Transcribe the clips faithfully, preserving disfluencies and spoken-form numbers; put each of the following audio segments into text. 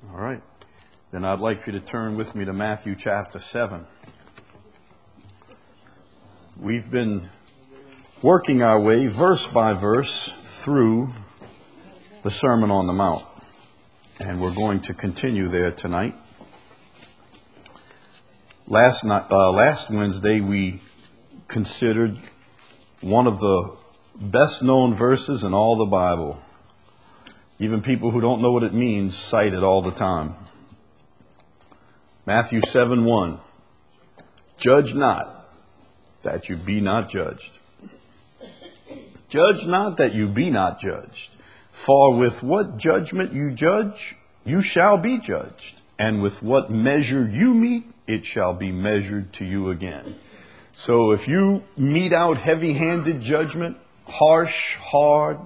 All right. Then I'd like for you to turn with me to Matthew chapter seven. We've been working our way verse by verse through the Sermon on the Mount. And we're going to continue there tonight. Last night, uh, last Wednesday, we considered one of the best known verses in all the Bible. Even people who don't know what it means cite it all the time. Matthew seven one. Judge not, that you be not judged. Judge not, that you be not judged. For with what judgment you judge, you shall be judged. And with what measure you meet, it shall be measured to you again. So if you mete out heavy-handed judgment, harsh, hard,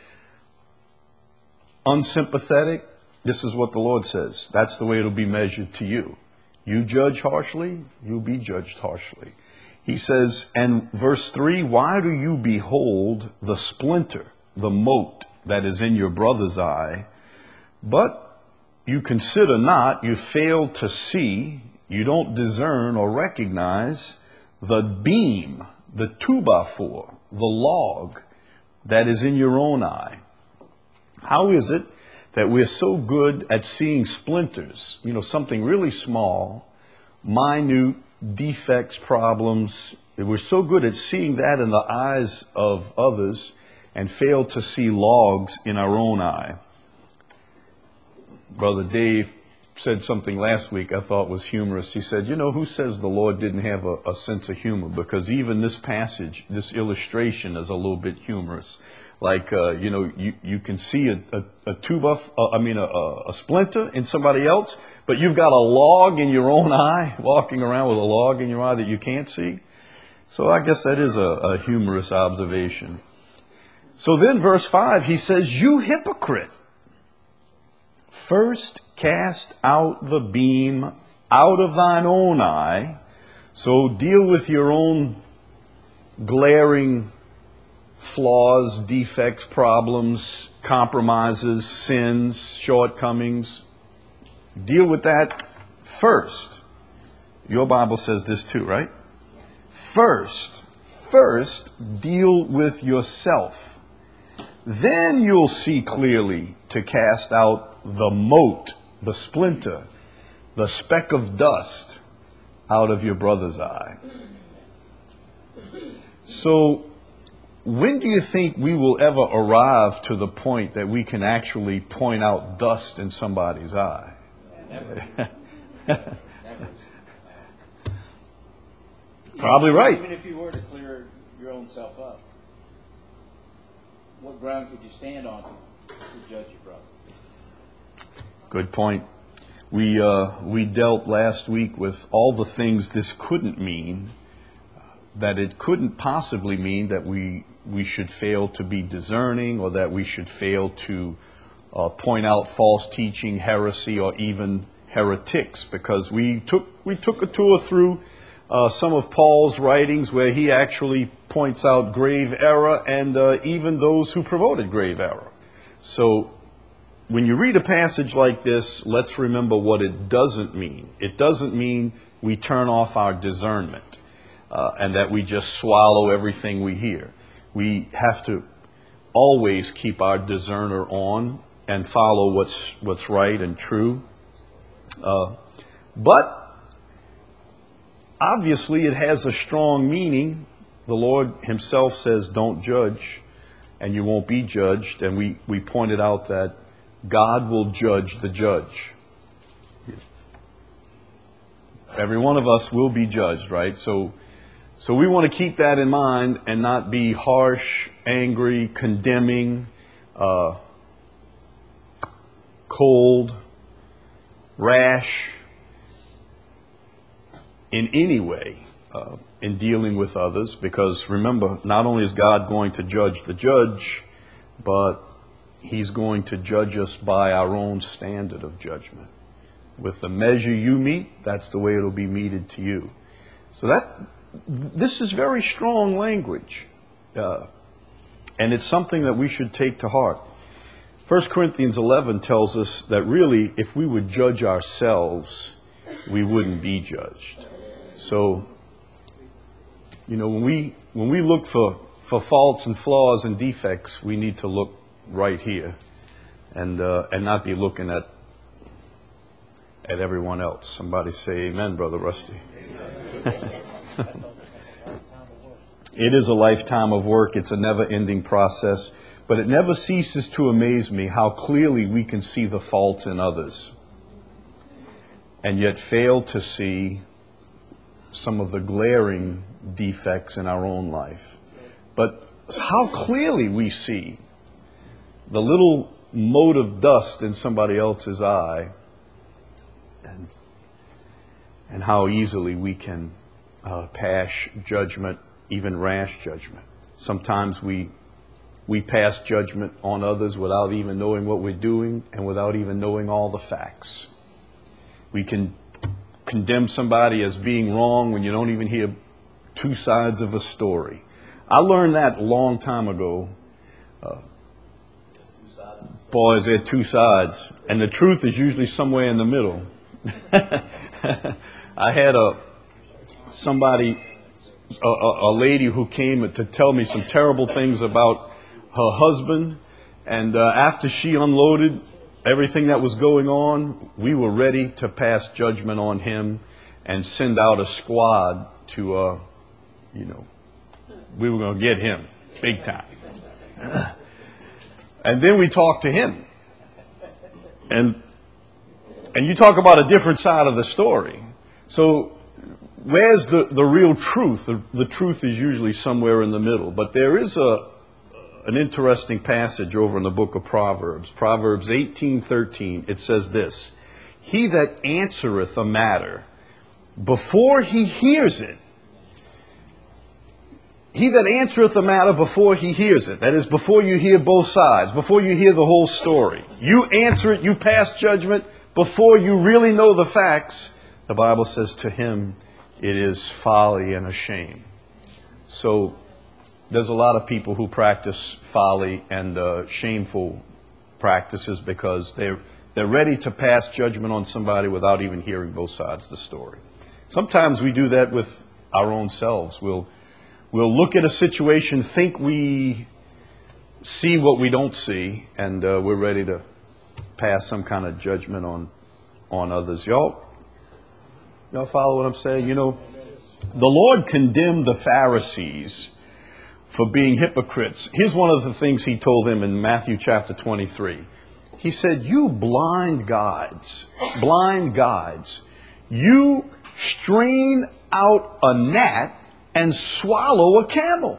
unsympathetic, this is what the Lord says. That's the way it'll be measured to you. You judge harshly, you'll be judged harshly. He says, and verse three, why do you behold the splinter, the mote that is in your brother's eye, but you consider not, you fail to see, you don't discern or recognize the beam, the two by four, the log that is in your own eye. How is it that we're so good at seeing splinters, you know, something really small, minute defects, problems, we're so good at seeing that in the eyes of others and fail to see logs in our own eye? Brother Dave said something last week I thought was humorous. He said, you know, who says the Lord didn't have a, a sense of humor? Because even this passage, this illustration is a little bit humorous. Like, uh, you know, you, you can see a, a, a tube of, uh, I mean, a, a splinter in somebody else, but you've got a log in your own eye, walking around with a log in your eye that you can't see. So I guess that is a, a humorous observation. So then verse five, he says, you hypocrite, first cast out the beam out of thine own eye. So deal with your own glaring flaws, defects, problems, compromises, sins, shortcomings. Deal with that first. Your Bible says this too, right? First, first deal with yourself. Then you'll see clearly to cast out the mote, the splinter, the speck of dust out of your brother's eye. So, when do you think we will ever arrive to the point that we can actually point out dust in somebody's eye? Never. Never. Probably right. Even if you were to clear your own self up, what ground could you stand on to, to judge your brother? Good point. We uh, we dealt last week with all the things this couldn't mean, that it couldn't possibly mean that we we should fail to be discerning, or that we should fail to uh, point out false teaching, heresy, or even heretics, because we took we took a tour through uh, some of Paul's writings where he actually points out grave error and uh, even those who promoted grave error. So when you read a passage like this, let's remember what it doesn't mean. It doesn't mean we turn off our discernment uh, and that we just swallow everything we hear. We have to always keep our discerner on and follow what's what's right and true. Uh, but obviously it has a strong meaning. The Lord himself says, don't judge, and you won't be judged. And we, we pointed out that God will judge the judge. Every one of us will be judged, right? So, so we want to keep that in mind and not be harsh, angry, condemning, uh, cold, rash in any way uh, in dealing with others. Because remember, not only is God going to judge the judge, but he's going to judge us by our own standard of judgment. With the measure you meet, that's the way it'll be meted to you. So that this is very strong language. Uh, and it's something that we should take to heart. First Corinthians eleven tells us that really, if we would judge ourselves, we wouldn't be judged. So, you know, when we when we look for, for faults and flaws and defects, we need to look right here, and uh, and not be looking at at everyone else. Somebody say amen, Brother Rusty. It is a lifetime of work. It's a never-ending process. But it never ceases to amaze me how clearly we can see the faults in others and yet fail to see some of the glaring defects in our own life. But how clearly we see the little mote of dust in somebody else's eye, and, and how easily we can uh, pass judgment, even rash judgment. Sometimes we we pass judgment on others without even knowing what we're doing and without even knowing all the facts. We can condemn somebody as being wrong when you don't even hear two sides of a story. I learned that a long time ago. Uh, boys, there are two sides, and the truth is usually somewhere in the middle. I had a somebody, a, a, a lady who came to tell me some terrible things about her husband, and uh, after she unloaded everything that was going on, we were ready to pass judgment on him and send out a squad to, uh, you know, we were going to get him big time. And then we talked to him, and and you talk about a different side of the story. So where's the, the real truth? The, the truth is usually somewhere in the middle, but there is a an interesting passage over in the book of Proverbs. Proverbs eighteen thirteen, it says this: he that answereth a matter before he hears it, he that answereth a matter before he hears it, that is, before you hear both sides, before you hear the whole story, you answer it, you pass judgment before you really know the facts, the Bible says to him it is folly and a shame. So there's a lot of people who practice folly and uh, shameful practices because they're, they're ready to pass judgment on somebody without even hearing both sides of the story. Sometimes we do that with our own selves. We'll, we'll look at a situation, think we see what we don't see, and uh, we're ready to pass some kind of judgment on, on others. Y'all, y'all follow what I'm saying? You know, the Lord condemned the Pharisees for being hypocrites. Here's one of the things he told them in Matthew chapter twenty-three. He said, you blind guides, blind guides, you strain out a gnat and swallow a camel.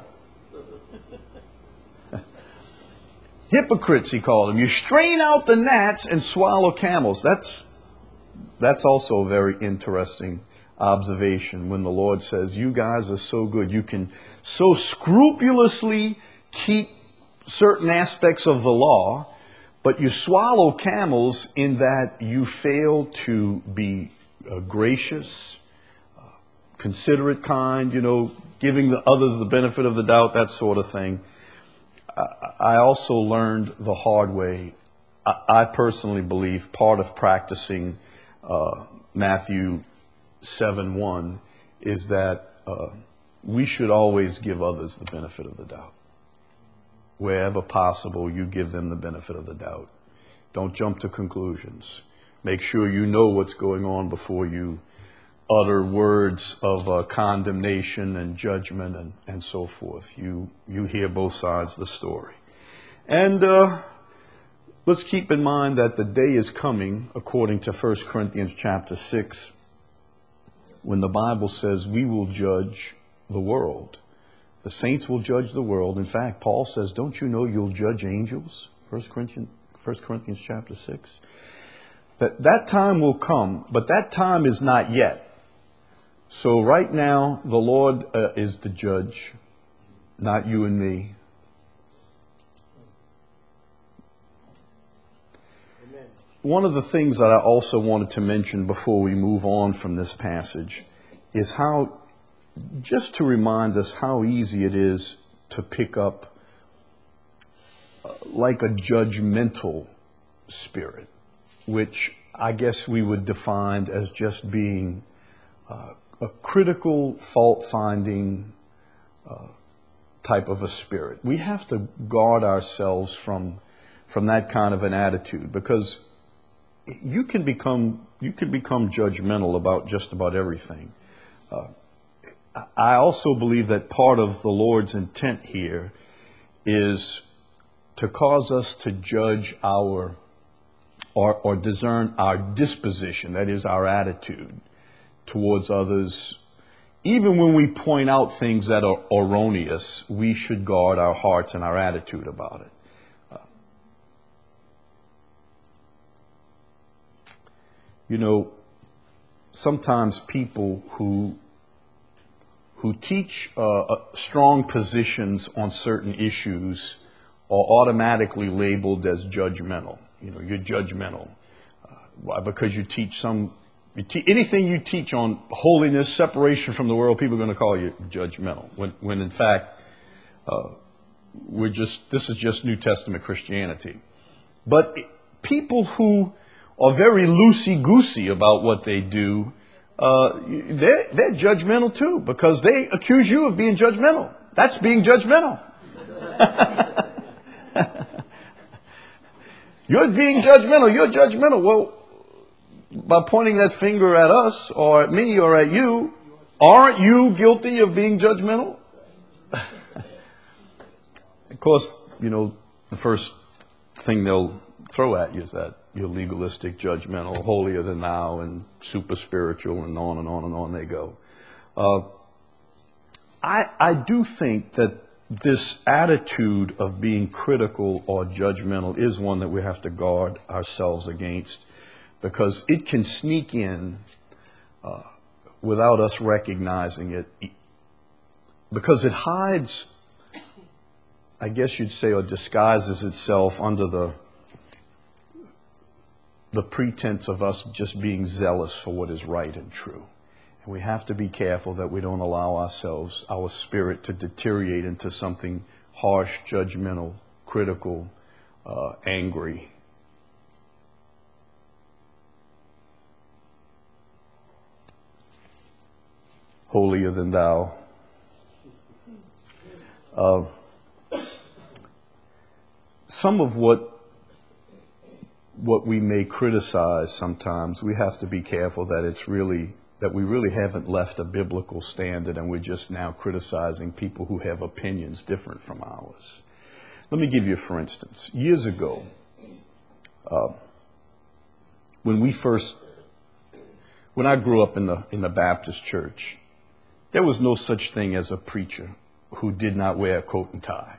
Hypocrites, he called them. You strain out the gnats and swallow camels. That's, that's also a very interesting observation when the Lord says, you guys are so good. You can so scrupulously keep certain aspects of the law, but you swallow camels in that you fail to be uh, gracious, uh, considerate, kind, you know, giving the others the benefit of the doubt, that sort of thing. I, I also learned the hard way. I, I personally believe part of practicing uh, Matthew seven one is that uh, we should always give others the benefit of the doubt. Wherever possible, you give them the benefit of the doubt. Don't jump to conclusions. Make sure you know what's going on before you utter words of uh, condemnation and judgment and, and so forth. You, you hear both sides of the story. And uh, let's keep in mind that the day is coming, according to First Corinthians chapter six, when the Bible says we will judge the world. The saints will judge the world. In fact, Paul says, don't you know you'll judge angels? First Corinthians, First Corinthians chapter six. That, that time will come, but that time is not yet. So right now, the Lord uh, is the judge, not you and me. Amen. One of the things that I also wanted to mention before we move on from this passage is how, just to remind us how easy it is to pick up like a judgmental spirit, which I guess we would define as just being uh, a critical, fault-finding uh, type of a spirit. We have to guard ourselves from from that kind of an attitude, because you can become you can become judgmental about just about everything. Uh, I also believe that part of the Lord's intent here is to cause us to judge our or, or discern our disposition, that is our attitude towards others. Even when we point out things that are erroneous, we should guard our hearts and our attitude about it. Uh, you know, sometimes people who who teach uh, uh, strong positions on certain issues are automatically labeled as judgmental. You know, you're judgmental. Uh, why? Because you teach some, you te- anything you teach on holiness, separation from the world, people are going to call you judgmental. When, when in fact, uh, we're just, this is just New Testament Christianity. But people who are very loosey-goosey about what they do, Uh, they're, they're judgmental too, because they accuse you of being judgmental. That's being judgmental. You're being judgmental. You're judgmental. Well, by pointing that finger at us or at me or at you, aren't you guilty of being judgmental? Of course, you know, the first thing they'll throw at you is that you're legalistic, judgmental, holier than thou, and super spiritual, and on and on and on they go. Uh, I, I do think that this attitude of being critical or judgmental is one that we have to guard ourselves against, because it can sneak in uh, without us recognizing it, because it hides, I guess you'd say, or disguises itself under the the pretense of us just being zealous for what is right and true. And we have to be careful that we don't allow ourselves, our spirit, to deteriorate into something harsh, judgmental, critical, uh, angry. Holier than thou. Uh, some of what what we may criticize sometimes, we have to be careful that it's really, that we really haven't left a biblical standard and we're just now criticizing people who have opinions different from ours. Let me give you, for instance, years ago, uh, when we first, when I grew up in the in the Baptist church, there was no such thing as a preacher who did not wear a coat and tie.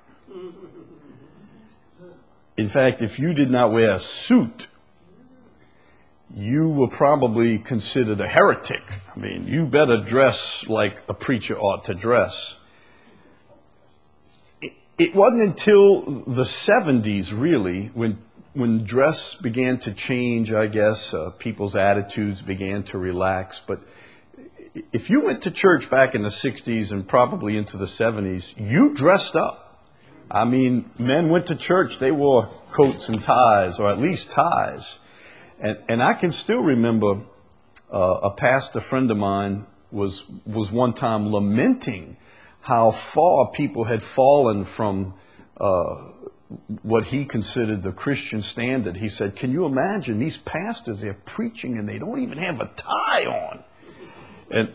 In fact, if you did not wear a suit, you were probably considered a heretic. I mean, you better dress like a preacher ought to dress. It, it wasn't until the seventies, really, when when dress began to change, I guess, uh, people's attitudes began to relax. But if you went to church back in the sixties and probably into the seventies, you dressed up. I mean, men went to church, they wore coats and ties, or at least ties. And and I can still remember uh, a pastor friend of mine was was one time lamenting how far people had fallen from uh, what he considered the Christian standard. He said, can you imagine these pastors, they're preaching and they don't even have a tie on. And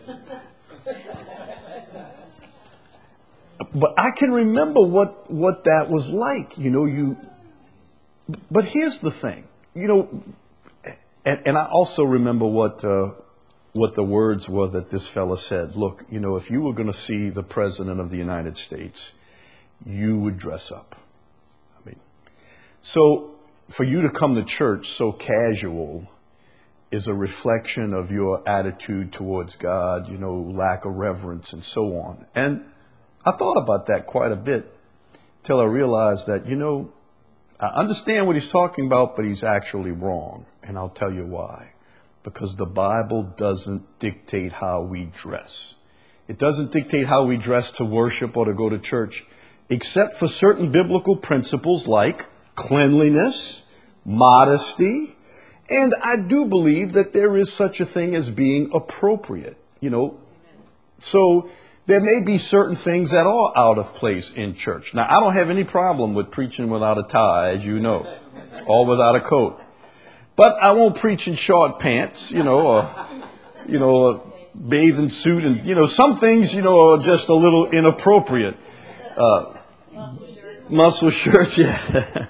but I can remember what, what that was like, you know, you, but here's the thing, you know, and, and I also remember what, uh, what the words were that this fella said. Look, you know, if you were going to see the President of the United States, you would dress up. I mean, so for you to come to church so casual is a reflection of your attitude towards God, you know, lack of reverence and so on. And I thought about that quite a bit till I realized that, you know, I understand what he's talking about, but he's actually wrong. And I'll tell you why. Because the Bible doesn't dictate how we dress. It doesn't dictate how we dress to worship or to go to church. except for certain biblical principles like cleanliness, modesty, and I do believe that there is such a thing as being appropriate, you know. So there may be certain things that are out of place in church. Now, I don't have any problem with preaching without a tie, as you know, or without a coat. But I won't preach in short pants, you know, or, you know, a bathing suit. And, you know, some things, you know, are just a little inappropriate. Uh, muscle shirts, yeah.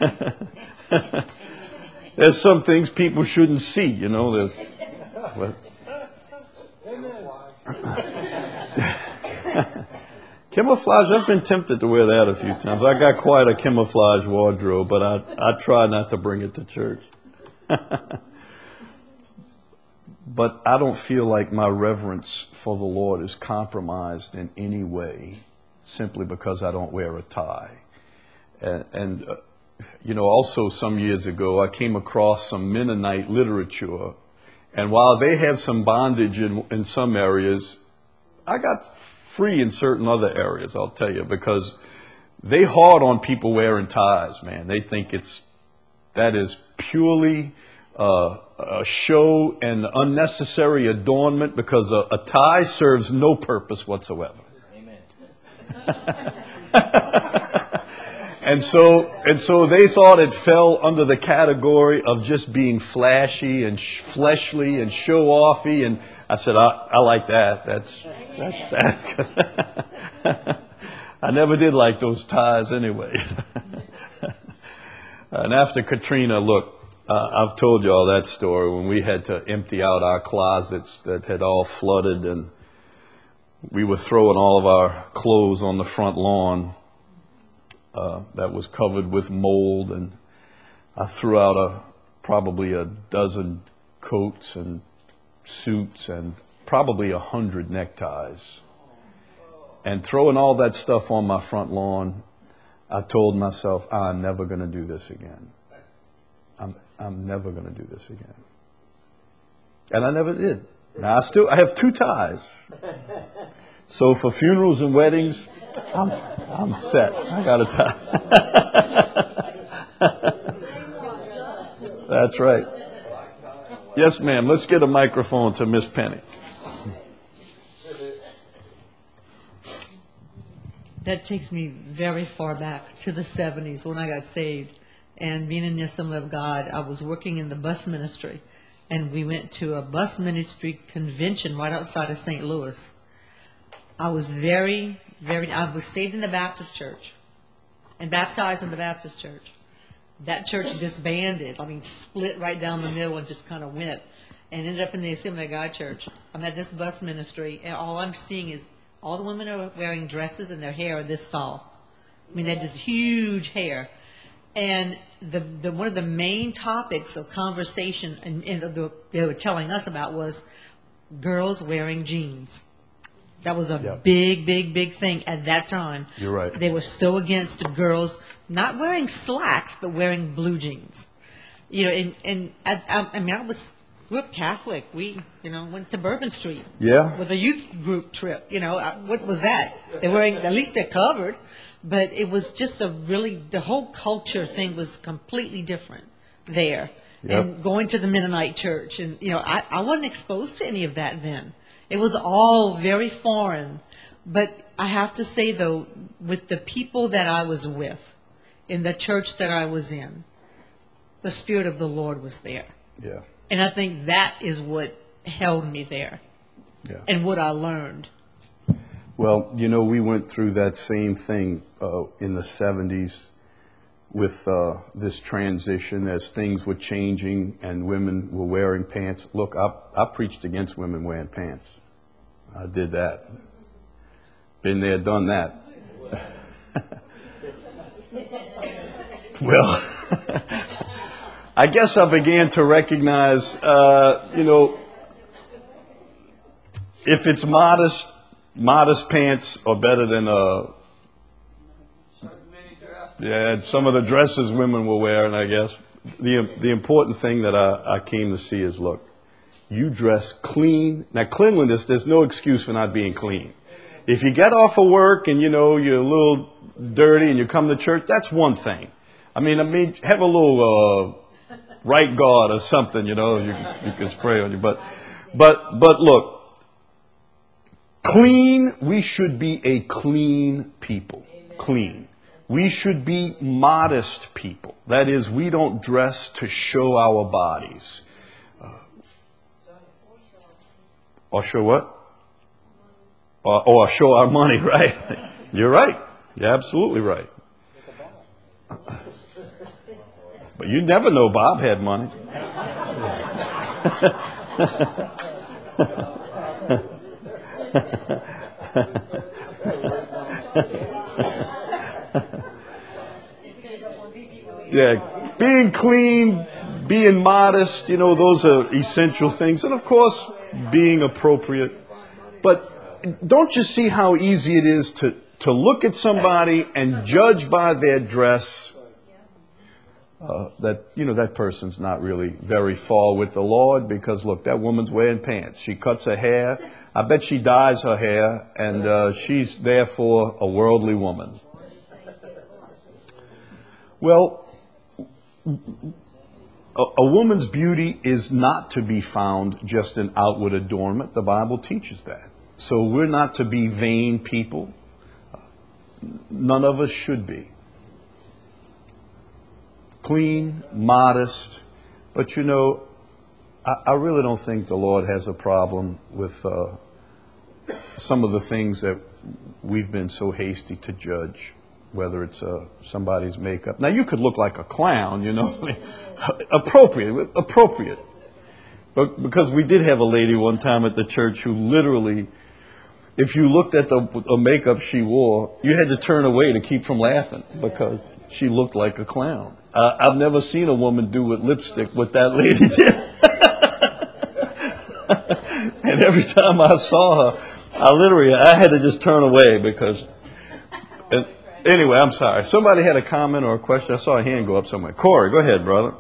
There's some things people shouldn't see, you know. There's, well, camouflage, I've been tempted to wear that a few times. I got quite a camouflage wardrobe, but I, I try not to bring it to church. But I don't feel like my reverence for the Lord is compromised in any way simply because I don't wear a tie. And, and uh, you know, also some years ago, I came across some Mennonite literature. And while they have some bondage in, in some areas, I got free in certain other areas, I'll tell you, because they hard on people wearing ties, man. They think it's, that is purely uh, a show and unnecessary adornment because a, a tie serves no purpose whatsoever. Amen. And so, and so they thought it fell under the category of just being flashy and sh- fleshly and show-offy. And I said, I, I like that. That's that. that. I never did like those ties anyway. And after Katrina, look, uh, I've told you all that story when we had to empty out our closets that had all flooded, and we were throwing all of our clothes on the front lawn. Uh, that was covered with mold, and I threw out a probably a dozen coats and suits and probably a hundred neckties. And throwing all that stuff on my front lawn, I told myself, I'm never going to do this again. I'm I'm never going to do this again. And I never did. Now I still I have two ties. So for funerals and weddings, I'm, I'm set. I got a tie. That's right. Yes, ma'am. Let's get a microphone to Miss Penny. That takes me very far back to the seventies when I got saved. And being in the Assembly of God, I was working in the bus ministry. And we went to a bus ministry convention right outside of Saint Louis. I was very, very, I was saved in the Baptist church and baptized in the Baptist church. That church disbanded, I mean, split right down the middle and just kind of went and ended up in the Assembly of God church. I'm at this bus ministry, and all I'm seeing is all the women are wearing dresses and their hair are this tall. I mean, they had this huge hair. And the, the one of the main topics of conversation and, and the, they were telling us about was girls wearing jeans. That was a Yep. big, big, big thing at that time. You're right. They were so against girls not wearing slacks, but wearing blue jeans. You know, and, and I, I, I mean, I was, grew up Catholic. We, you know, went to Bourbon Street. Yeah. With a youth group trip. You know, I, what was that? They're wearing, at least they're covered. But it was just a really, the whole culture thing was completely different there. Yep. And going to the Mennonite church. And, you know, I, I wasn't exposed to any of that then. It was all very foreign. But I have to say, though, with the people that I was with, in the church that I was in, the Spirit of the Lord was there. Yeah. And I think that is what held me there. Yeah. And what I learned. Well, you know, we went through that same thing uh, in the seventies with uh, this transition as things were changing and women were wearing pants. Look, I, I preached against women wearing pants. I did that. Been there, done that. Well, I guess I began to recognize, uh, you know, if it's modest, modest pants are better than uh, yeah, some of the dresses women were wearing, I guess. The the important thing that I, I came to see is, look, you dress clean. Now, cleanliness, there's no excuse for not being clean. if you get off of work and, you know, you're a little dirty and you come to church, that's one thing. I mean, I mean, have a little uh, right guard or something, you know, you, you can spray on you. But, but, but look, clean, we should be a clean people. Clean. We should be modest people. That is, we don't dress to show our bodies. Uh, or show what? Or, or show our money, right? You're right. You're absolutely right. But you never know Bob had money. Yeah, being clean, being modest, you know, those are essential things. And of course, being appropriate. But don't you see how easy it is to, to look at somebody and judge by their dress uh, that, you know, that person's not really very far with the Lord because, look, that woman's wearing pants. She cuts her hair. I bet she dyes her hair, and uh, she's therefore a worldly woman. Well, a, a woman's beauty is not to be found just in outward adornment. The Bible teaches that. So we're not to be vain people. None of us should be. Clean, modest, but you know, I, I really don't think the Lord has a problem with uh, some of the things that we've been so hasty to judge, whether it's uh, somebody's makeup. Now, you could look like a clown, you know, appropriate, appropriate. But because we did have a lady one time at the church who literally, if you looked at the, the makeup she wore, you had to turn away to keep from laughing because she looked like a clown. Uh, I've never seen a woman do with lipstick what that lady did. And every time I saw her, I literally, I had to just turn away because, and anyway, I'm sorry. Somebody had a comment or a question. I saw a hand go up somewhere. Corey, go ahead, brother.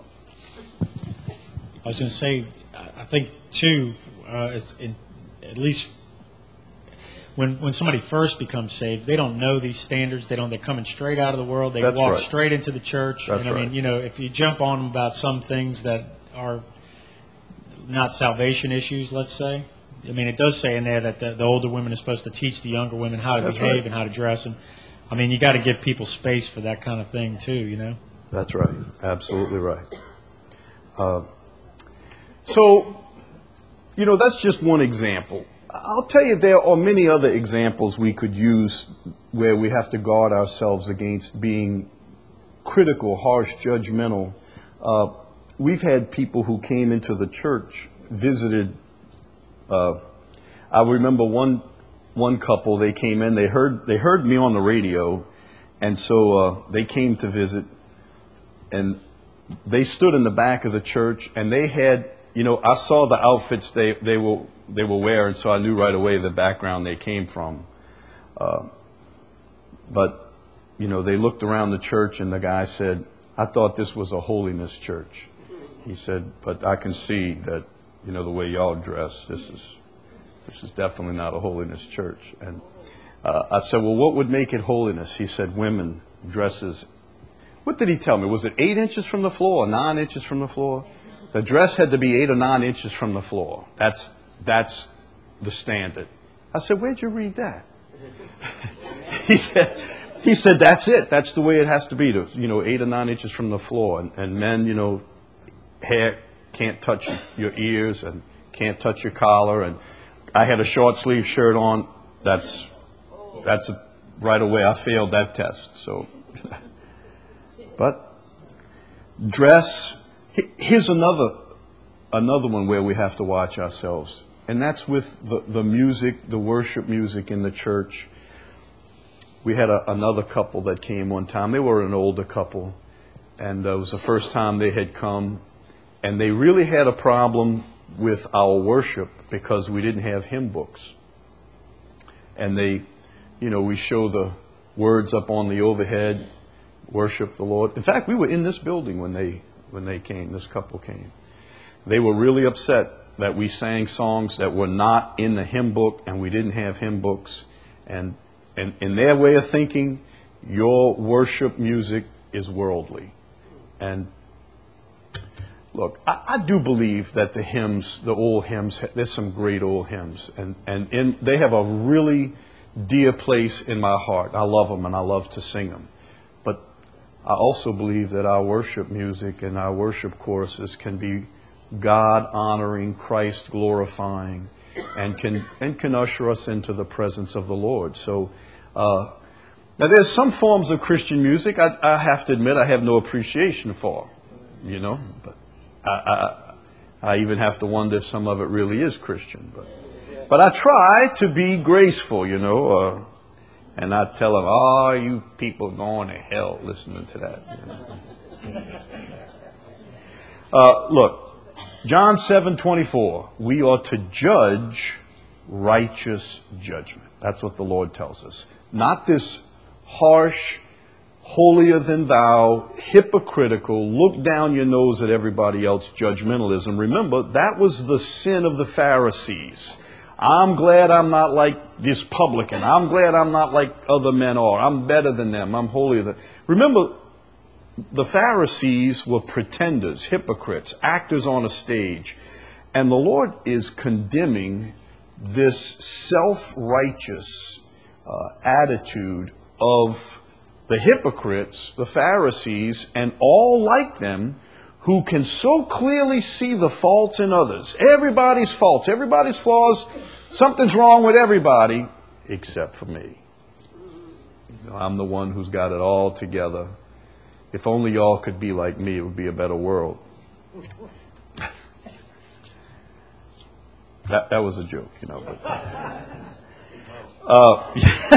I was going to say, I think, too, uh, it's in, at least when when somebody first becomes saved, they don't know these standards. They don't. They're coming straight out of the world. They That's walk right. straight into the church. That's and I mean, right. you know, if you jump on them about some things that are not salvation issues, let's say. I mean, it does say in there that the, the older women are supposed to teach the younger women how to That's behave right. and how to dress. And I mean, you got to give people space for that kind of thing too. You know. That's right. Absolutely right. Uh, so, you know, that's just one example. I'll tell you, there are many other examples we could use where we have to guard ourselves against being critical, harsh, judgmental. Uh, we've had people who came into the church, visited. Uh, I remember one one couple. They came in. They heard they heard me on the radio, and so uh, they came to visit. And they stood in the back of the church, and they had, you know, I saw the outfits they they were. they were wearing, so I knew right away the background they came from. Uh, but, you know, they looked around the church and the guy said, I thought this was a holiness church. He said, but I can see that, you know, the way y'all dress, this is this is definitely not a holiness church. And uh, I said, well, what would make it holiness? He said, women dresses. What did he tell me? Was it eight inches from the floor or nine inches from the floor? The dress had to be eight or nine inches from the floor. That's That's the standard. I said, where'd you read that? he said, he said, that's it. That's the way it has to be, to, you know, eight or nine inches from the floor. And, and men, you know, hair can't touch your ears and can't touch your collar. And I had a short sleeve shirt on. That's, that's a, right away. I failed that test. So, but dress. Here's another, another one where we have to watch ourselves. And that's with the, the music, the worship music in the church. We had a, another couple that came one time. They were an older couple. And uh, it was the first time they had come. And they really had a problem with our worship because we didn't have hymn books. And they, you know, we show the words up on the overhead, worship the Lord. In fact, we were in this building when they when they came, this couple came. They were really upset that we sang songs that were not in the hymn book and we didn't have hymn books. And, and in their way of thinking, your worship music is worldly. And look, I, I do believe that the hymns, the old hymns, there's some great old hymns. And, and in, they have a really dear place in my heart. I love them and I love to sing them. But I also believe that our worship music and our worship choruses can be God honoring, Christ glorifying, and can and can usher us into the presence of the Lord. So uh, now there's some forms of Christian music I, I have to admit I have no appreciation for, you know. But I, I I even have to wonder if some of it really is Christian. But but I try to be graceful, you know, uh, and I tell them, "Oh, you people going to hell listening to that." You know? uh, look. John seven twenty-four, we are to judge righteous judgment. That's what the Lord tells us. Not this harsh, holier than thou, hypocritical, look down your nose at everybody else judgmentalism. Remember, that was the sin of the Pharisees. I'm glad I'm not like this publican. I'm glad I'm not like other men are. I'm better than them. I'm holier than... Remember, the Pharisees were pretenders, hypocrites, actors on a stage. And the Lord is condemning this self-righteous uh, attitude of the hypocrites, the Pharisees, and all like them who can so clearly see the faults in others. Everybody's faults, everybody's flaws. Something's wrong with everybody except for me. You know, I'm the one who's got it all together. If only y'all could be like me, it would be a better world. That that was a joke, you know. But, uh,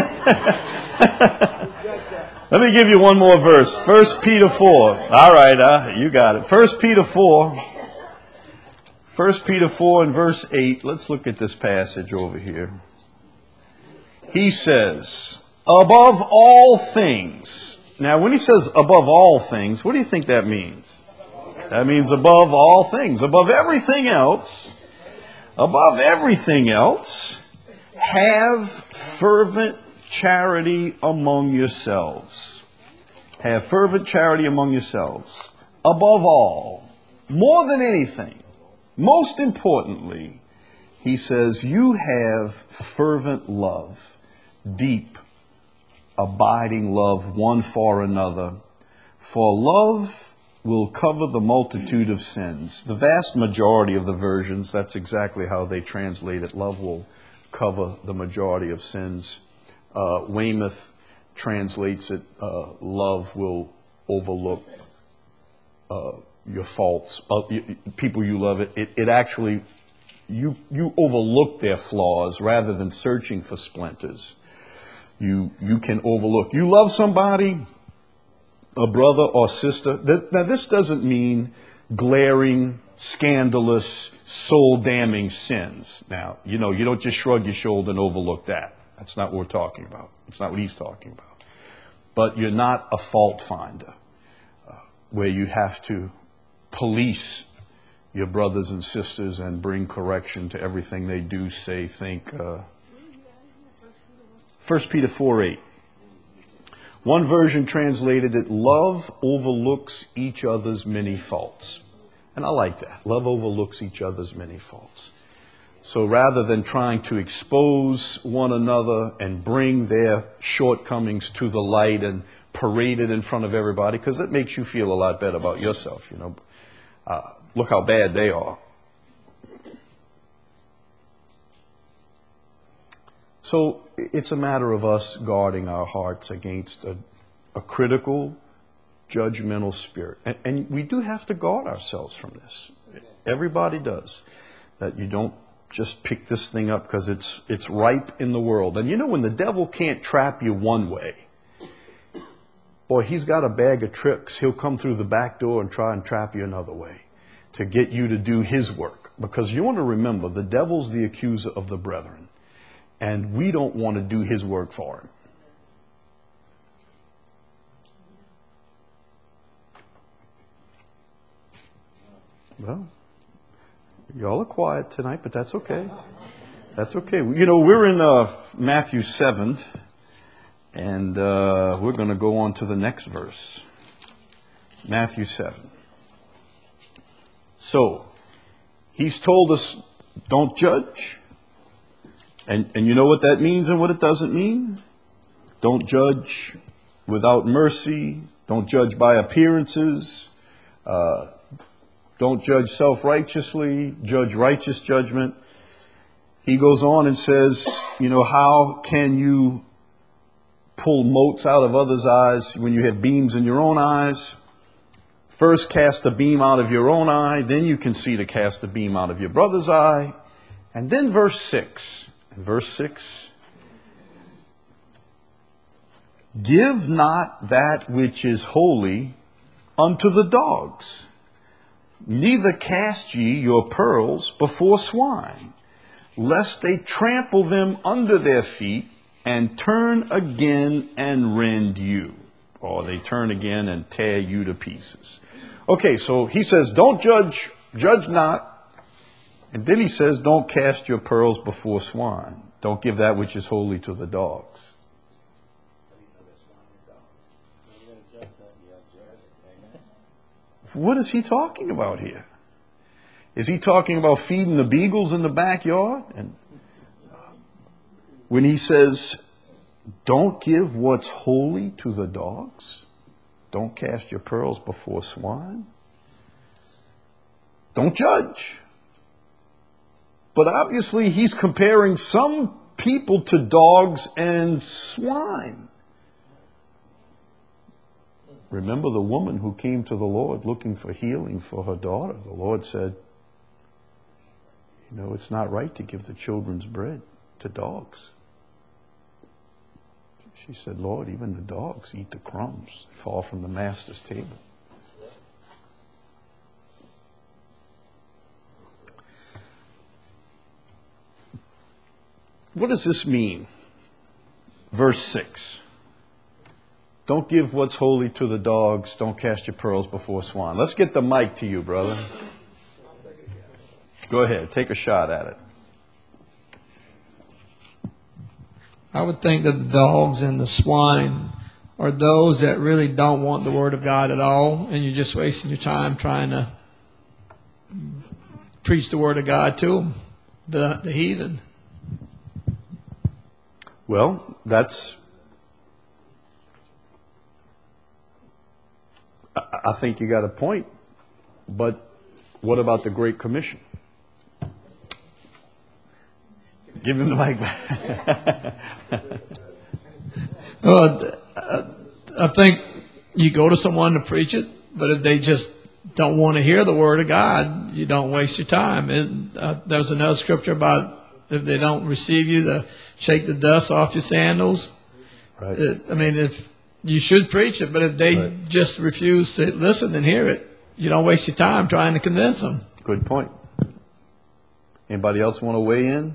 let me give you one more verse. First Peter four. All right, uh, you got it. First Peter four. First Peter four and verse eight. Let's look at this passage over here. He says, above all things. Now, when he says above all things, what do you think that means? That means above all things, above everything else, above everything else, have fervent charity among yourselves. Have fervent charity among yourselves. Above all, more than anything, most importantly, he says, you have fervent love, deep, abiding love one for another. For love will cover the multitude of sins. The vast majority of the versions, that's exactly how they translate it. Love will cover the majority of sins. Uh, Weymouth translates it, uh, love will overlook uh, your faults. Uh, you, people you love, it, it, it actually, you, you overlook their flaws rather than searching for splinters. You you can overlook. You love somebody, a brother or sister. Now, this doesn't mean glaring, scandalous, soul-damning sins. Now, you know, you don't just shrug your shoulder and overlook that. That's not what we're talking about. It's not what he's talking about. But you're not a fault finder uh, where you have to police your brothers and sisters and bring correction to everything they do, say, think. Uh, First Peter four eight. One version translated it, love overlooks each other's many faults. And I like that. Love overlooks each other's many faults. So rather than trying to expose one another and bring their shortcomings to the light and parade it in front of everybody, because it makes you feel a lot better about yourself, you know. Uh, look how bad they are. So it's a matter of us guarding our hearts against a, a critical, judgmental spirit. And, and we do have to guard ourselves from this. Everybody does. That you don't just pick this thing up because it's it's ripe in the world. And you know, when the devil can't trap you one way, boy, he's got a bag of tricks. He'll come through the back door and try and trap you another way to get you to do his work. Because you want to remember, the devil's the accuser of the brethren. And we don't want to do his work for him. Well, y'all are quiet tonight, but that's okay. That's okay. You know, we're in uh, Matthew seven, and uh, we're going to go on to the next verse. Matthew seven. So, he's told us, don't judge. And, and you know what that means and what it doesn't mean? Don't judge without mercy. Don't judge by appearances. Uh, don't judge self-righteously. Judge righteous judgment. He goes on and says, you know, how can you pull motes out of others' eyes when you have beams in your own eyes? First cast the beam out of your own eye, then you can see to cast the beam out of your brother's eye. And then verse six. In verse six, give not that which is holy unto the dogs, neither cast ye your pearls before swine, lest they trample them under their feet and turn again and rend you. Or they turn again and tear you to pieces. Okay, so he says, don't judge, judge not. And then he says, don't cast your pearls before swine. Don't give that which is holy to the dogs. What is he talking about here? Is he talking about feeding the beagles in the backyard? And when he says, don't give what's holy to the dogs, don't cast your pearls before swine, don't judge. But obviously he's comparing some people to dogs and swine. Remember the woman who came to the Lord looking for healing for her daughter. The Lord said, you know, it's not right to give the children's bread to dogs. She said, Lord, even the dogs eat the crumbs that fall from the master's table. What does this mean? Verse six. Don't give what's holy to the dogs. Don't cast your pearls before swine. Let's get the mic to you, brother. Go ahead. Take a shot at it. I would think that the dogs and the swine are those that really don't want the Word of God at all, and you're just wasting your time trying to preach the Word of God to them, the, the heathen. Well, that's, I, I think you got a point, but what about the Great Commission? Give him the mic back. Well, I think you go to someone to preach it, but if they just don't want to hear the Word of God, you don't waste your time. It, uh, there's another scripture about if they don't receive you, to shake the dust off your sandals. Right. It, I mean, if you should preach it, but if they Right. just refuse to listen and hear it, you don't waste your time trying to convince them. Good point. Anybody else want to weigh in?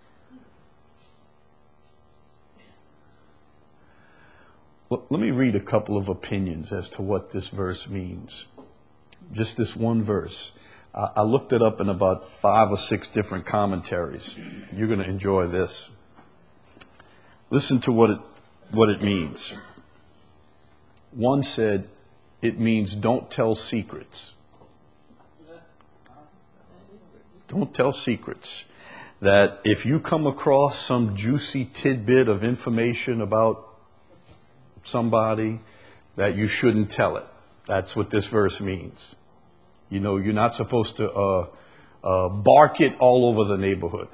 Well, let me read a couple of opinions as to what this verse means. Just this one verse. Uh, I looked it up in about five or six different commentaries. You're going to enjoy this. Listen to what it, what it means. One said, it means don't tell secrets. Don't tell secrets. That if you come across some juicy tidbit of information about somebody, that you shouldn't tell it. That's what this verse means. You know, you're not supposed to uh, uh, bark it all over the neighborhood.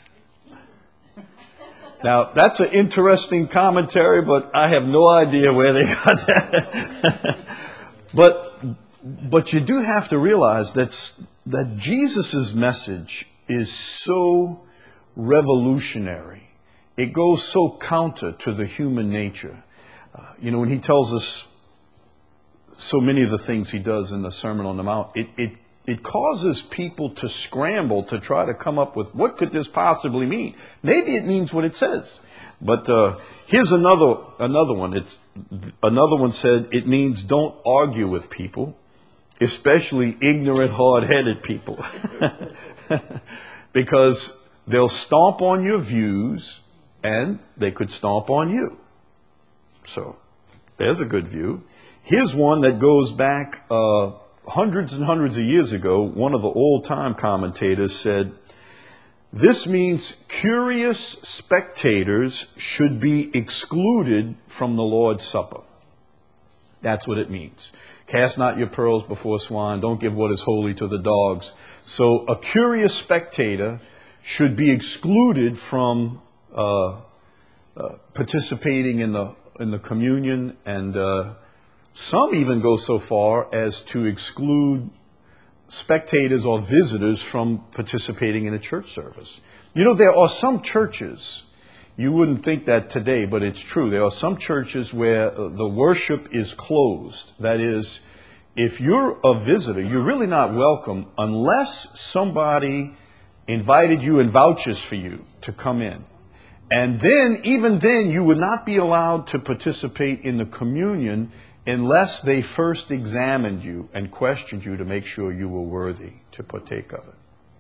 Now, that's an interesting commentary, but I have no idea where they got that. but but you do have to realize that's, that Jesus' message is so revolutionary. It goes so counter to the human nature. Uh, you know, when he tells us so many of the things he does in the Sermon on the Mount, it, it, it causes people to scramble to try to come up with what could this possibly mean. Maybe it means what it says. But uh, here's another another one. It's another one said it means don't argue with people, especially ignorant, hard-headed people. Because they'll stomp on your views, and they could stomp on you. So there's a good view. Here's one that goes back uh, hundreds and hundreds of years ago. One of the old-time commentators said, this means curious spectators should be excluded from the Lord's Supper. That's what it means. Cast not your pearls before swine. Don't give what is holy to the dogs. So a curious spectator should be excluded from uh, uh, participating in the in the communion, and uh, some even go so far as to exclude spectators or visitors from participating in a church service. You know, there are some churches, you wouldn't think that today, but it's true. There are some churches where the worship is closed. That is, if you're a visitor, you're really not welcome unless somebody invited you and vouches for you to come in. And then, even then, you would not be allowed to participate in the communion unless they first examined you and questioned you to make sure you were worthy to partake of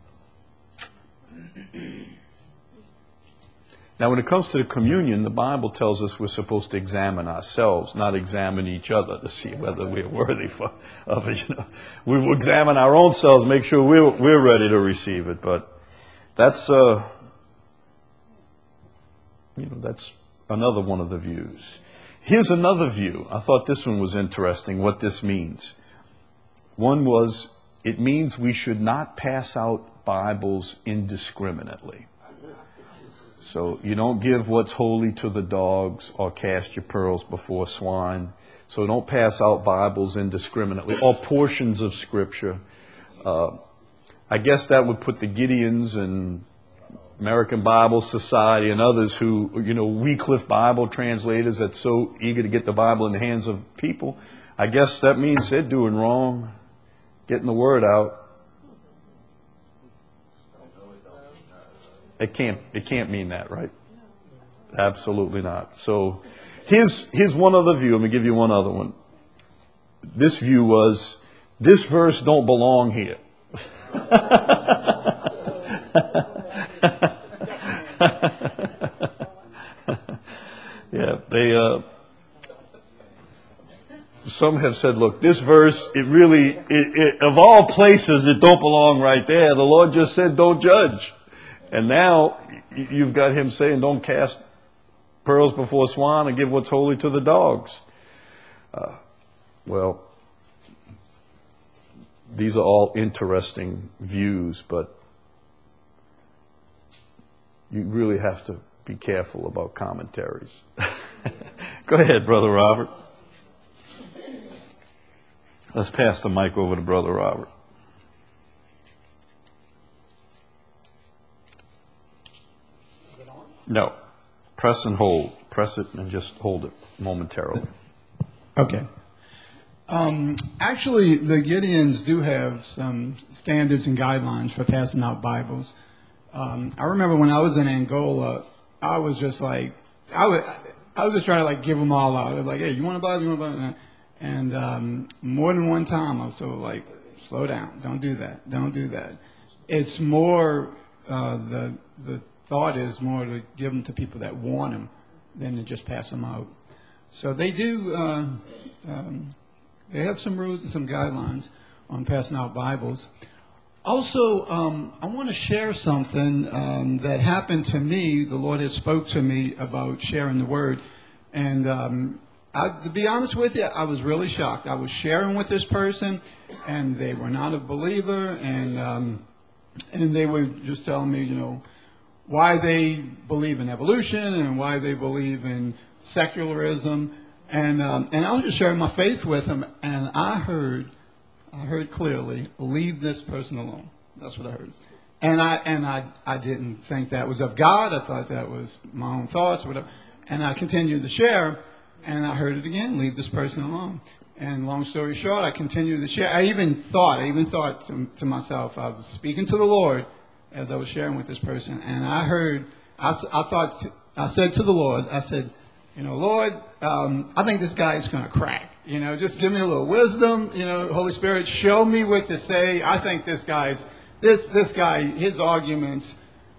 it. Now, when it comes to the communion, the Bible tells us we're supposed to examine ourselves, not examine each other to see whether we're worthy for, of it. You know, we will examine our own selves, make sure we're, we're ready to receive it. But that's, uh, you know, that's another one of the views. Here's another view. I thought this one was interesting, what this means. One was, it means we should not pass out Bibles indiscriminately. So you don't give what's holy to the dogs or cast your pearls before swine. So don't pass out Bibles indiscriminately or portions of Scripture. Uh, I guess that would put the Gideons and American Bible Society and others who, you know, Wycliffe Bible translators that's so eager to get the Bible in the hands of people. I guess that means they're doing wrong, getting the word out. It can't, it can't mean that, right? Absolutely not. So here's, here's one other view. I'm going to give you one other one. This view was, this verse don't belong here. Yeah, they, uh, some have said, look, this verse, it really, it, it, of all places, it don't belong right there. The Lord just said, don't judge. And now you've got him saying, don't cast pearls before swine and give what's holy to the dogs. Uh, well, these are all interesting views, but you really have to be careful about commentaries. Go ahead, Brother Robert. Let's pass the mic over to Brother Robert. No. Press and hold. Press it and just hold it momentarily. Okay. Um, actually, the Gideons do have some standards and guidelines for passing out Bibles. Um, I remember when I was in Angola, I was just like, I was, I was just trying to like give them all out. I was like, hey, you want a Bible? You want a Bible? And um, more than one time, I was told, like, slow down. Don't do that. Don't do that. It's more, uh, the the thought is more to give them to people that want them than to just pass them out. So they do, uh, um, they have some rules and some guidelines on passing out Bibles. Also, um, I want to share something um, that happened to me. The Lord has spoke to me about sharing the Word. And um, I, to be honest with you, I was really shocked. I was sharing with this person, and they were not a believer. And, um, and they were just telling me, you know, why they believe in evolution and why they believe in secularism. And, um, and I was just sharing my faith with them. And I heard... I heard clearly, leave this person alone. That's what I heard. And I and I, I didn't think that was of God. I thought that was my own thoughts, whatever. And I continued to share, and I heard it again, leave this person alone. And long story short, I continued to share. I even thought, I even thought to, to myself, I was speaking to the Lord as I was sharing with this person. And I heard, I, I thought, I said to the Lord, I said, you know, Lord, um, I think this guy is going to crack. You know, just give me a little wisdom. You know, Holy Spirit, show me what to say. I think this guy's, this this guy, his arguments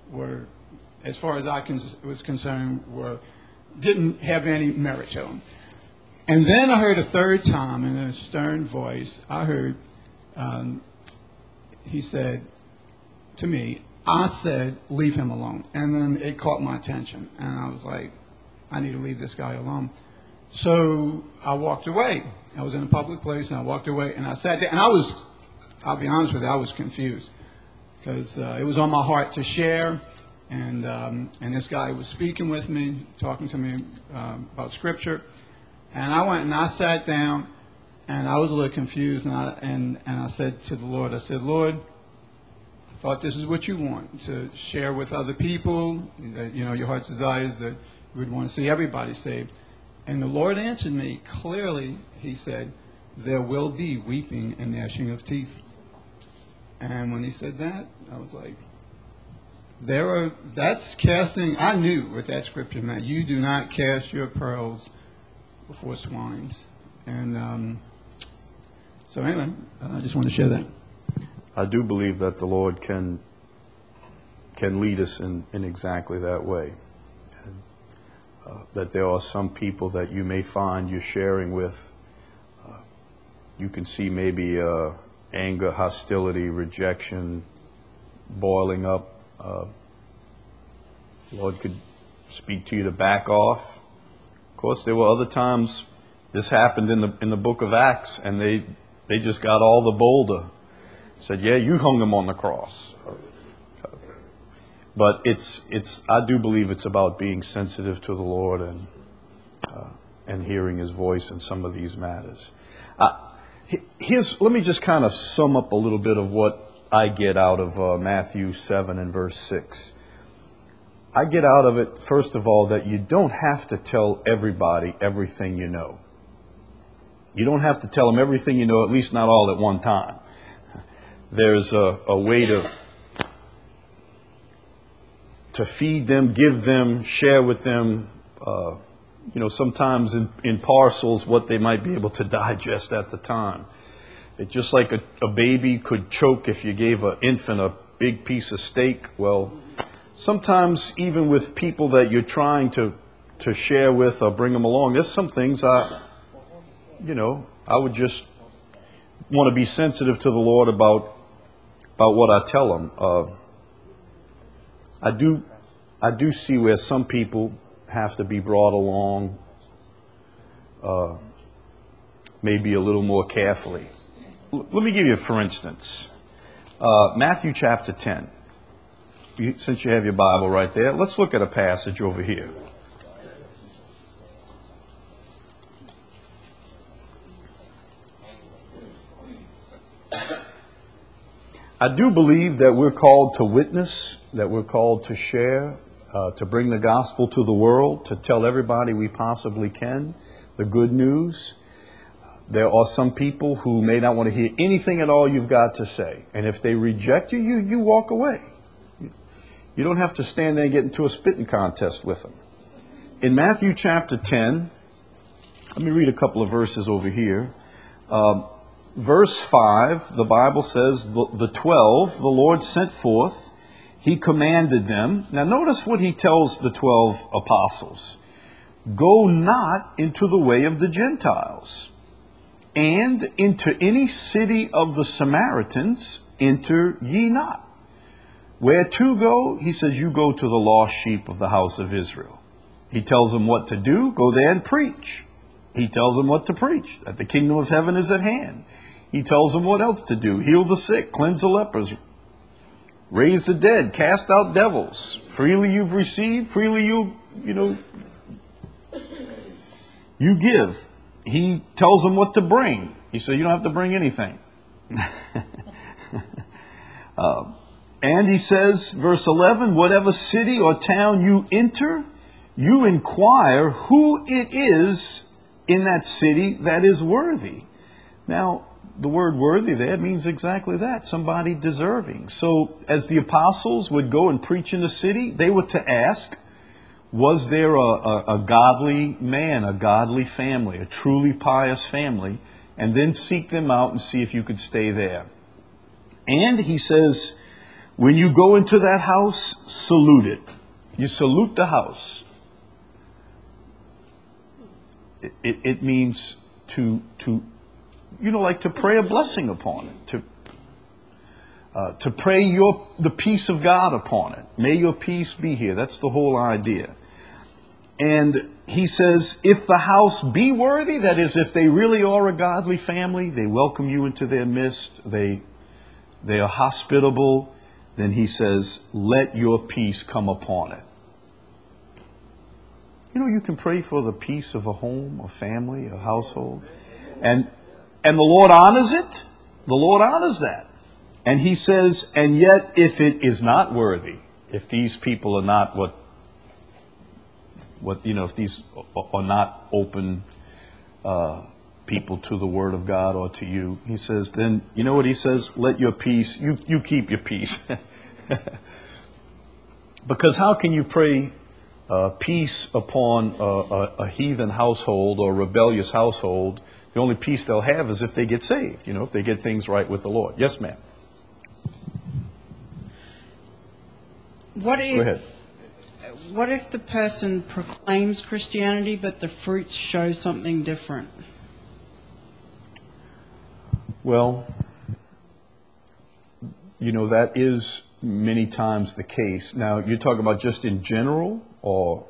were, as far as I con- was concerned, were didn't have any merit to them. And then I heard a third time in a stern voice, I heard, um, he said to me, I said, leave him alone. And then it caught my attention. And I was like, I need to leave this guy alone. So I walked away. I was in a public place, and I walked away, and I sat there. And I was, I'll be honest with you, I was confused. Because uh, it was on my heart to share. And, um, and this guy was speaking with me, talking to me um, about Scripture. And I went and I sat down, and I was a little confused. And I, and, and I said to the Lord, I said, Lord, I thought this is what you want, to share with other people, that, you know, your heart's desire is that you would want to see everybody saved. And the Lord answered me clearly. He said, there will be weeping and gnashing of teeth. And when he said that, I was like, there are, that's casting, I knew what that scripture meant. You do not cast your pearls before swines. And um, so anyway, I just want to share that. I do believe that the Lord can can lead us in, in exactly that way. And, uh, that there are some people that you may find you're sharing with. Uh, you can see maybe uh, anger, hostility, rejection boiling up. Uh, the Lord could speak to you to back off. Of course, there were other times this happened in the in the book of Acts, and they they just got all the bolder. Said, yeah, you hung him on the cross. But it's it's I do believe it's about being sensitive to the Lord and uh, and hearing His voice in some of these matters. Uh, here's let me just kind of sum up a little bit of what I get out of uh, Matthew seven and verse six. I get out of it, first of all, that you don't have to tell everybody everything you know. You don't have to tell them everything you know, at least not all at one time. There's a, a way to to feed them, give them, share with them, uh, you know, sometimes in, in parcels what they might be able to digest at the time. It's just like a, a baby could choke if you gave an infant a big piece of steak. Well, sometimes even with people that you're trying to, to share with or bring them along, there's some things I, you know, I would just want to be sensitive to the Lord about about what I tell them. Uh, I do, I do see where some people have to be brought along, uh, maybe a little more carefully. L- let me give you, for instance, uh, Matthew chapter ten. You, since you have your Bible right there, let's look at a passage over here. I do believe that we're called to witness, that we're called to share, uh, to bring the gospel to the world, to tell everybody we possibly can the good news. There are some people who may not want to hear anything at all you've got to say. And if they reject you, you, you walk away. You don't have to stand there and get into a spitting contest with them. In Matthew chapter ten, let me read a couple of verses over here. Um, Verse five, the Bible says, the, the twelve, the Lord sent forth, He commanded them. Now notice what He tells the twelve apostles. Go not into the way of the Gentiles, and into any city of the Samaritans enter ye not. Where to go? He says, you go to the lost sheep of the house of Israel. He tells them what to do. Go there and preach. He tells them what to preach, that the kingdom of heaven is at hand. He tells them what else to do. Heal the sick, cleanse the lepers, raise the dead, cast out devils. Freely you've received, freely you, you know, you give. He tells them what to bring. He said, you don't have to bring anything. uh, and he says, verse eleven, whatever city or town you enter, you inquire who it is in that city that is worthy. Now, the word worthy there means exactly that, somebody deserving. So as the apostles would go and preach in the city, they were to ask, was there a, a, a godly man, a godly family, a truly pious family, and then seek them out and see if you could stay there. And he says, When you go into that house, salute it. You salute the house. It, it, it means to, to, you know, like to pray a blessing upon it, to, uh, to pray your, the peace of God upon it. May your peace be here. That's the whole idea. And he says, if the house be worthy, that is, if they really are a godly family, they welcome you into their midst, they, they are hospitable, then he says, let your peace come upon it. You know, you can pray for the peace of a home, a family, a household. And, and the Lord honors it. The Lord honors that. And he says, and yet if it is not worthy, if these people are not what, what you know, if these are not open uh, people to the Word of God or to you, he says, then, you know what he says? Let your peace, you, you keep your peace. Because how can you pray uh, peace upon a, a, a heathen household or a rebellious household? The only peace they'll have is if they get saved, you know, if they get things right with the Lord. Yes, ma'am. What if, Go ahead. What if the person proclaims Christianity but the fruits show something different? Well, you know, that is many times the case. Now, you're talking about just in general, or?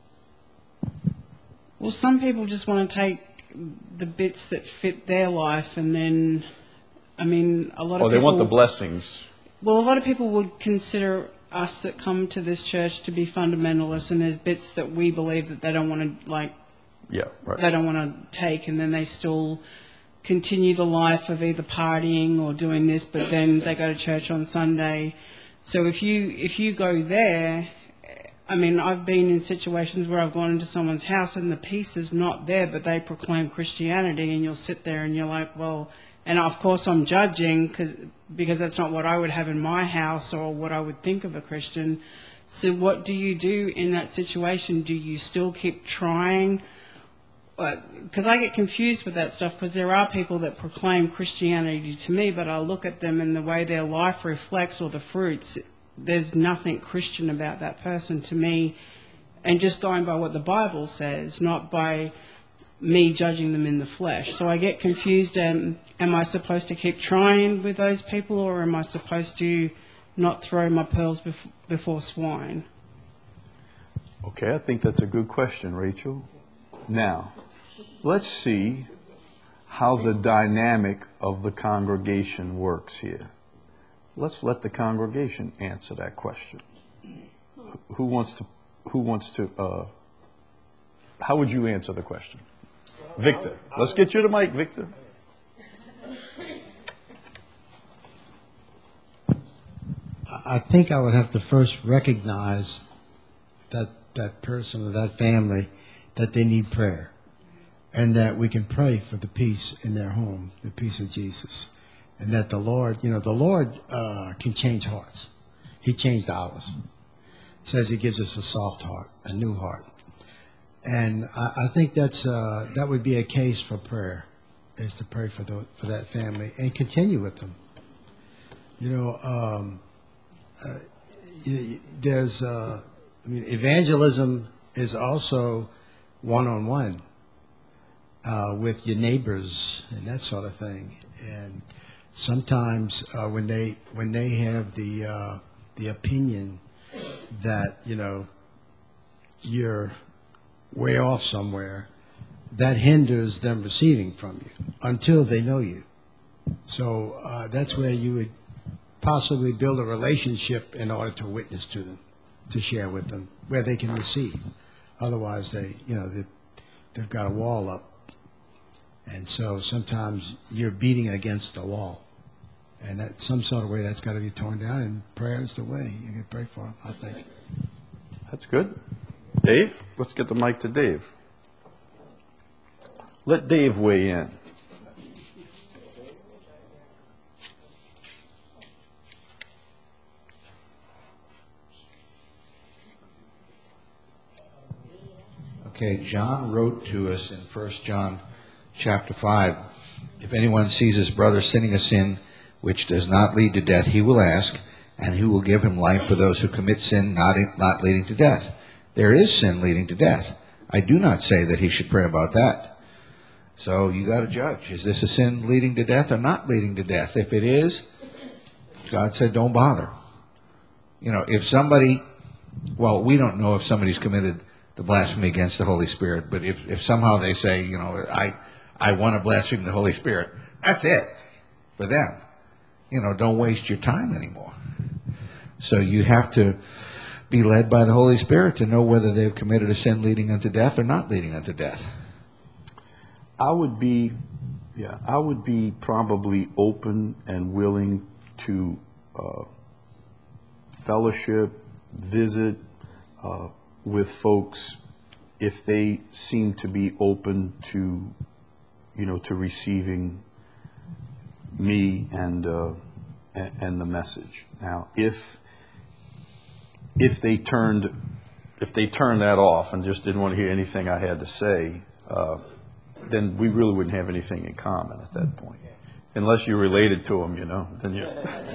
Well, some people just want to take the bits that fit their life and then, I mean, a lot of Or they people... want the blessings. Well, a lot of people would consider us that come to this church to be fundamentalists, and there's bits that we believe that they don't want to, like, Yeah, right. they don't want to take, and then they still continue the life of either partying or doing this, but then they go to church on Sunday. So if you if you go there, I mean, I've been in situations where I've gone into someone's house and the peace is not there, but they proclaim Christianity, and you'll sit there and you're like, well, and of course I'm judging cause, because that's not what I would have in my house or what I would think of a Christian. So what do you do in that situation? Do you still keep trying? Because I get confused with that stuff, because there are people that proclaim Christianity to me, but I look at them and the way their life reflects or the fruits, there's nothing Christian about that person to me, and just going by what the Bible says, not by me judging them in the flesh. So I get confused. Um, am I supposed to keep trying with those people, or am I supposed to not throw my pearls bef- before swine? Okay, I think that's a good question, Rachel. Now, let's see how the dynamic of the congregation works here. Let's let the congregation answer that question. Who wants to, who wants to, uh, how would you answer the question? Victor. Let's get you the mic, Victor. I think I would have to first recognize that that person or that family, that they need prayer, and that we can pray for the peace in their home, the peace of Jesus, and that the Lord, you know, the Lord uh, can change hearts. He changed ours. He says he gives us a soft heart, a new heart. And I, I think that's uh, that would be a case for prayer, is to pray for the, for that family and continue with them. You know, um, uh, there's, uh, I mean, evangelism is also one-on-one uh, with your neighbors and that sort of thing. And sometimes uh, when they when they have the uh, the opinion that, you know, you're way off somewhere, that hinders them receiving from you until they know you. So uh, that's where you would possibly build a relationship in order to witness to them, to share with them, where they can receive. Otherwise, they, you know, they, they've got a wall up. And so sometimes you're beating against a wall. And that some sort of way that's got to be torn down, and prayer is the way. You can pray for them, I think. That's good. Dave? Let's get the mic to Dave. Let Dave weigh in. Okay, John wrote to us in First John chapter five, if anyone sees his brother sinning a sin which does not lead to death, he will ask, and who will give him life for those who commit sin not, not leading to death. There is sin leading to death. I do not say that he should pray about that. So you got to judge. Is this a sin leading to death or not leading to death? If it is, God said don't bother. You know, if somebody, well, we don't know if somebody's committed the blasphemy against the Holy Spirit, but if, if somehow they say, you know, I, I want to blaspheme the Holy Spirit, that's it for them. You know, don't waste your time anymore. So you have to be led by the Holy Spirit to know whether they've committed a sin leading unto death or not leading unto death. I would be, yeah, I would be probably open and willing to uh, fellowship, visit uh, with folks if they seem to be open to, you know, to receiving me and uh, and, and the message. Now, if if they turned if they turned that off and just didn't want to hear anything I had to say, uh, then we really wouldn't have anything in common at that point. Unless you're related to them, you know, then you.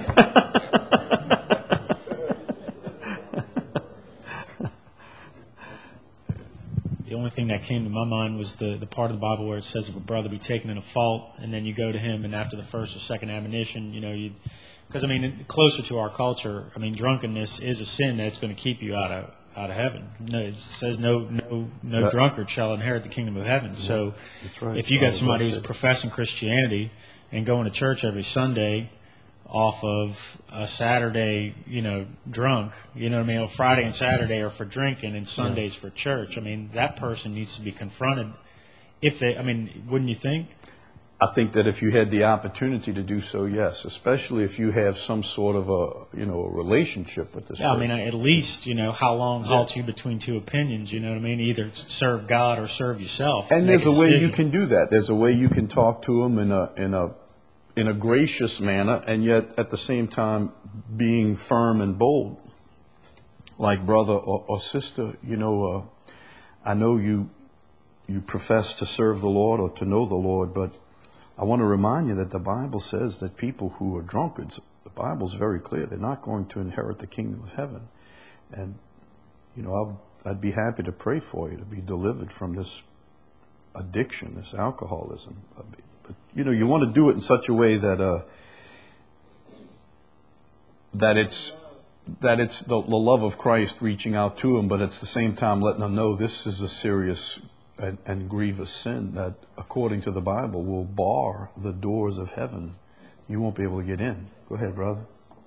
The only thing that came to my mind was the, the part of the Bible where it says if a brother be taken in a fault, and then you go to him, and after the first or second admonition, you know, you, because I mean, closer to our culture, I mean, drunkenness is a sin that's going to keep you out of out of heaven. No, it says no no no That, drunkard shall inherit the kingdom of heaven. So, that's right. if you got Oh, somebody that's who's it. professing Christianity and going to church every Sunday off of a Saturday, you know, drunk, you know what I mean? Well, Friday and Saturday are for drinking and Sundays for church. I mean, that person needs to be confronted. If they, I mean, wouldn't you think? I think that if you had the opportunity to do so, yes, especially if you have some sort of a, you know, a relationship with this Yeah, I person. mean, at least, you know, how long halts you between two opinions, you know what I mean? Either serve God or serve yourself. And Make there's a way you decision. can do that. There's a way you can talk to them in a in a in a gracious manner, and yet at the same time being firm and bold, like brother or, or sister. You know, uh, I know you you profess to serve the Lord or to know the Lord, but I want to remind you that the Bible says that people who are drunkards, the Bible's very clear, they're not going to inherit the kingdom of heaven. And you know, I'd, I'd be happy to pray for you to be delivered from this addiction, this alcoholism. But, you know, you want to do it in such a way that uh, that it's that it's the, the love of Christ reaching out to them, but at the same time letting them know this is a serious and, and grievous sin that, according to the Bible, will bar the doors of heaven. You won't be able to get in. Go ahead, brother.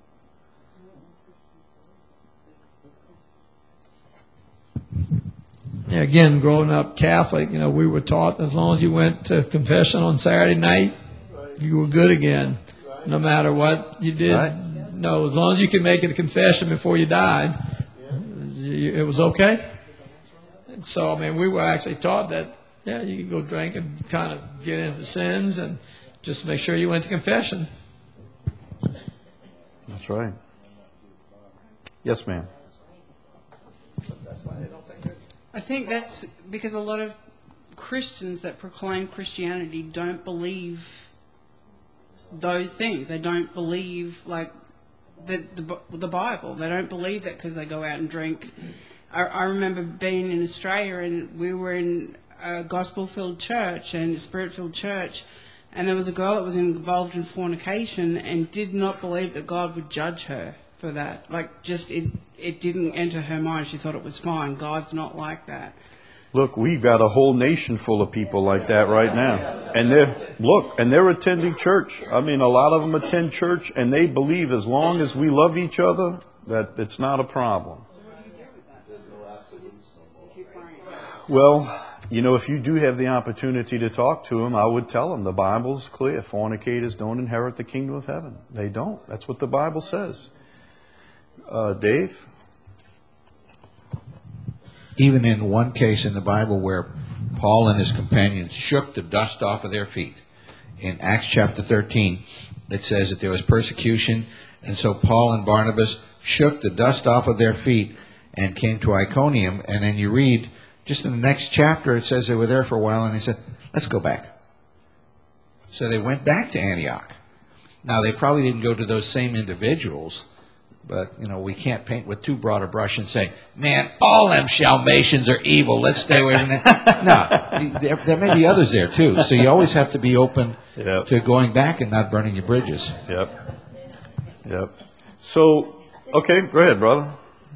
Yeah, again, growing up Catholic, you know, we were taught as long as you went to confession on Saturday night, you were good again, no matter what you did. Right. No, as long as you could make it a confession before you died, you- it was okay. And so, I mean, we were actually taught that, yeah, you could go drink and kind of get into sins and just make sure you went to confession. That's right. Yes, ma'am. I think that's because a lot of Christians that proclaim Christianity don't believe those things. They don't believe, like, the the, the Bible. They don't believe that because they go out and drink. I, I remember being in Australia, and we were in a gospel-filled church and a spirit-filled church, and there was a girl that was involved in fornication and did not believe that God would judge her for that. Like, just it it didn't enter her mind. She thought it was fine. God's not like that. Look, we've got a whole nation full of people like that right now. And they're, look, and they're attending church. I mean, a lot of them attend church, and they believe as long as we love each other, that it's not a problem. Well, you know, if you do have the opportunity to talk to them, I would tell them the Bible's clear. Fornicators don't inherit the kingdom of heaven. They don't. That's what the Bible says. Uh, Dave? Even in one case in the Bible where Paul and his companions shook the dust off of their feet. In Acts chapter thirteen, it says that there was persecution, and so Paul and Barnabas shook the dust off of their feet and came to Iconium. And then you read, just in the next chapter, it says they were there for a while, and they said, let's go back. So they went back to Antioch. Now, they probably didn't go to those same individuals But, you know, we can't paint with too broad a brush and say, man, all them Dalmatians are evil. Let's stay away from that. No, there, there may be others there, too. So you always have to be open Yep. to going back and not burning your bridges. Yep. Yep. So, okay, go ahead, brother.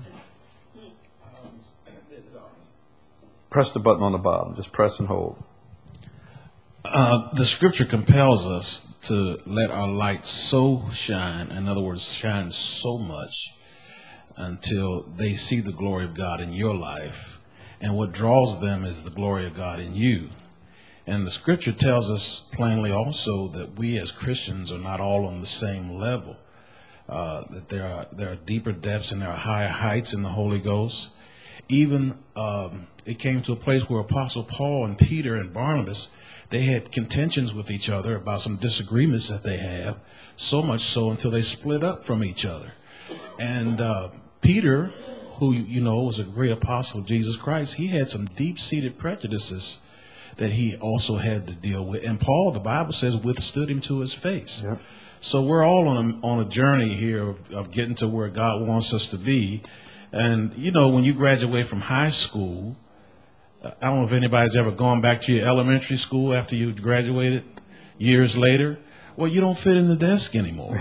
Press the button on the bottom. Just press and hold. Uh, the scripture compels us to let our light so shine, in other words, shine so much until they see the glory of God in your life. And what draws them is the glory of God in you. And the scripture tells us plainly also that we as Christians are not all on the same level, uh, that there are, there are deeper depths and there are higher heights in the Holy Ghost. Even um, it came to a place where Apostle Paul and Peter and Barnabas, they had contentions with each other about some disagreements that they have, so much so until they split up from each other. And uh, Peter, who, you know, was a great apostle of Jesus Christ, he had some deep-seated prejudices that he also had to deal with. And Paul, the Bible says, withstood him to his face. Yep. So we're all on a, on a journey here of, of getting to where God wants us to be. And, you know, when you graduate from high school, I don't know if anybody's ever gone back to your elementary school after you graduated years later. Well, you don't fit in the desk anymore.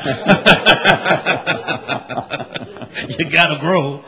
You got to grow.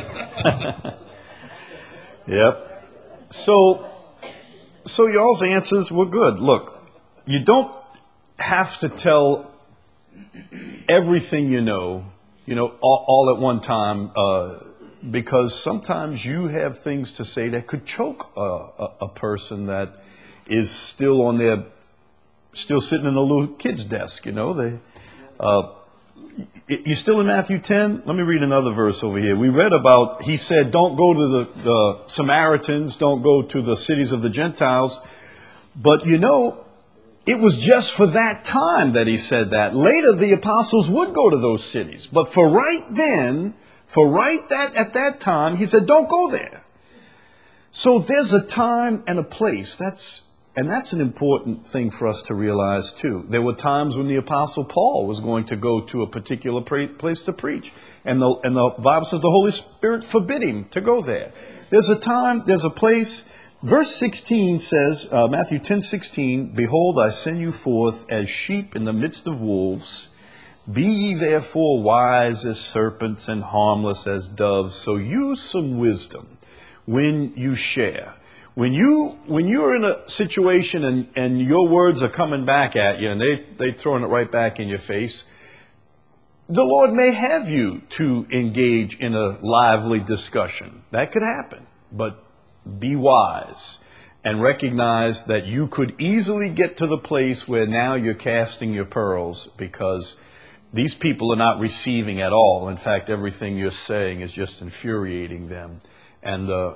Yep. So, so y'all's answers were good. Look, you don't have to tell everything you know, you know, all, all at one time, uh, because sometimes you have things to say that could choke a, a, a person that is still on their, still sitting in a little kid's desk, you know. They, uh, you still in Matthew ten? Let me read another verse over here. We read about, he said, don't go to the, the Samaritans, don't go to the cities of the Gentiles. But you know, it was just for that time that he said that. Later, the apostles would go to those cities. But for right then, for right that at that time, he said, don't go there. So there's a time and a place. That's and that's an important thing for us to realize too. There were times when the Apostle Paul was going to go to a particular pra- place to preach. And the, and the Bible says the Holy Spirit forbid him to go there. There's a time, there's a place. Verse sixteen says, uh, Matthew ten sixteen, behold, I send you forth as sheep in the midst of wolves. Be ye therefore wise as serpents and harmless as doves. So use some wisdom when you share. When you when you're in a situation and, and your words are coming back at you and they, they throwing it right back in your face, the Lord may have you to engage in a lively discussion. That could happen. But be wise and recognize that you could easily get to the place where now you're casting your pearls because these people are not receiving at all. In fact, everything you're saying is just infuriating them. And uh,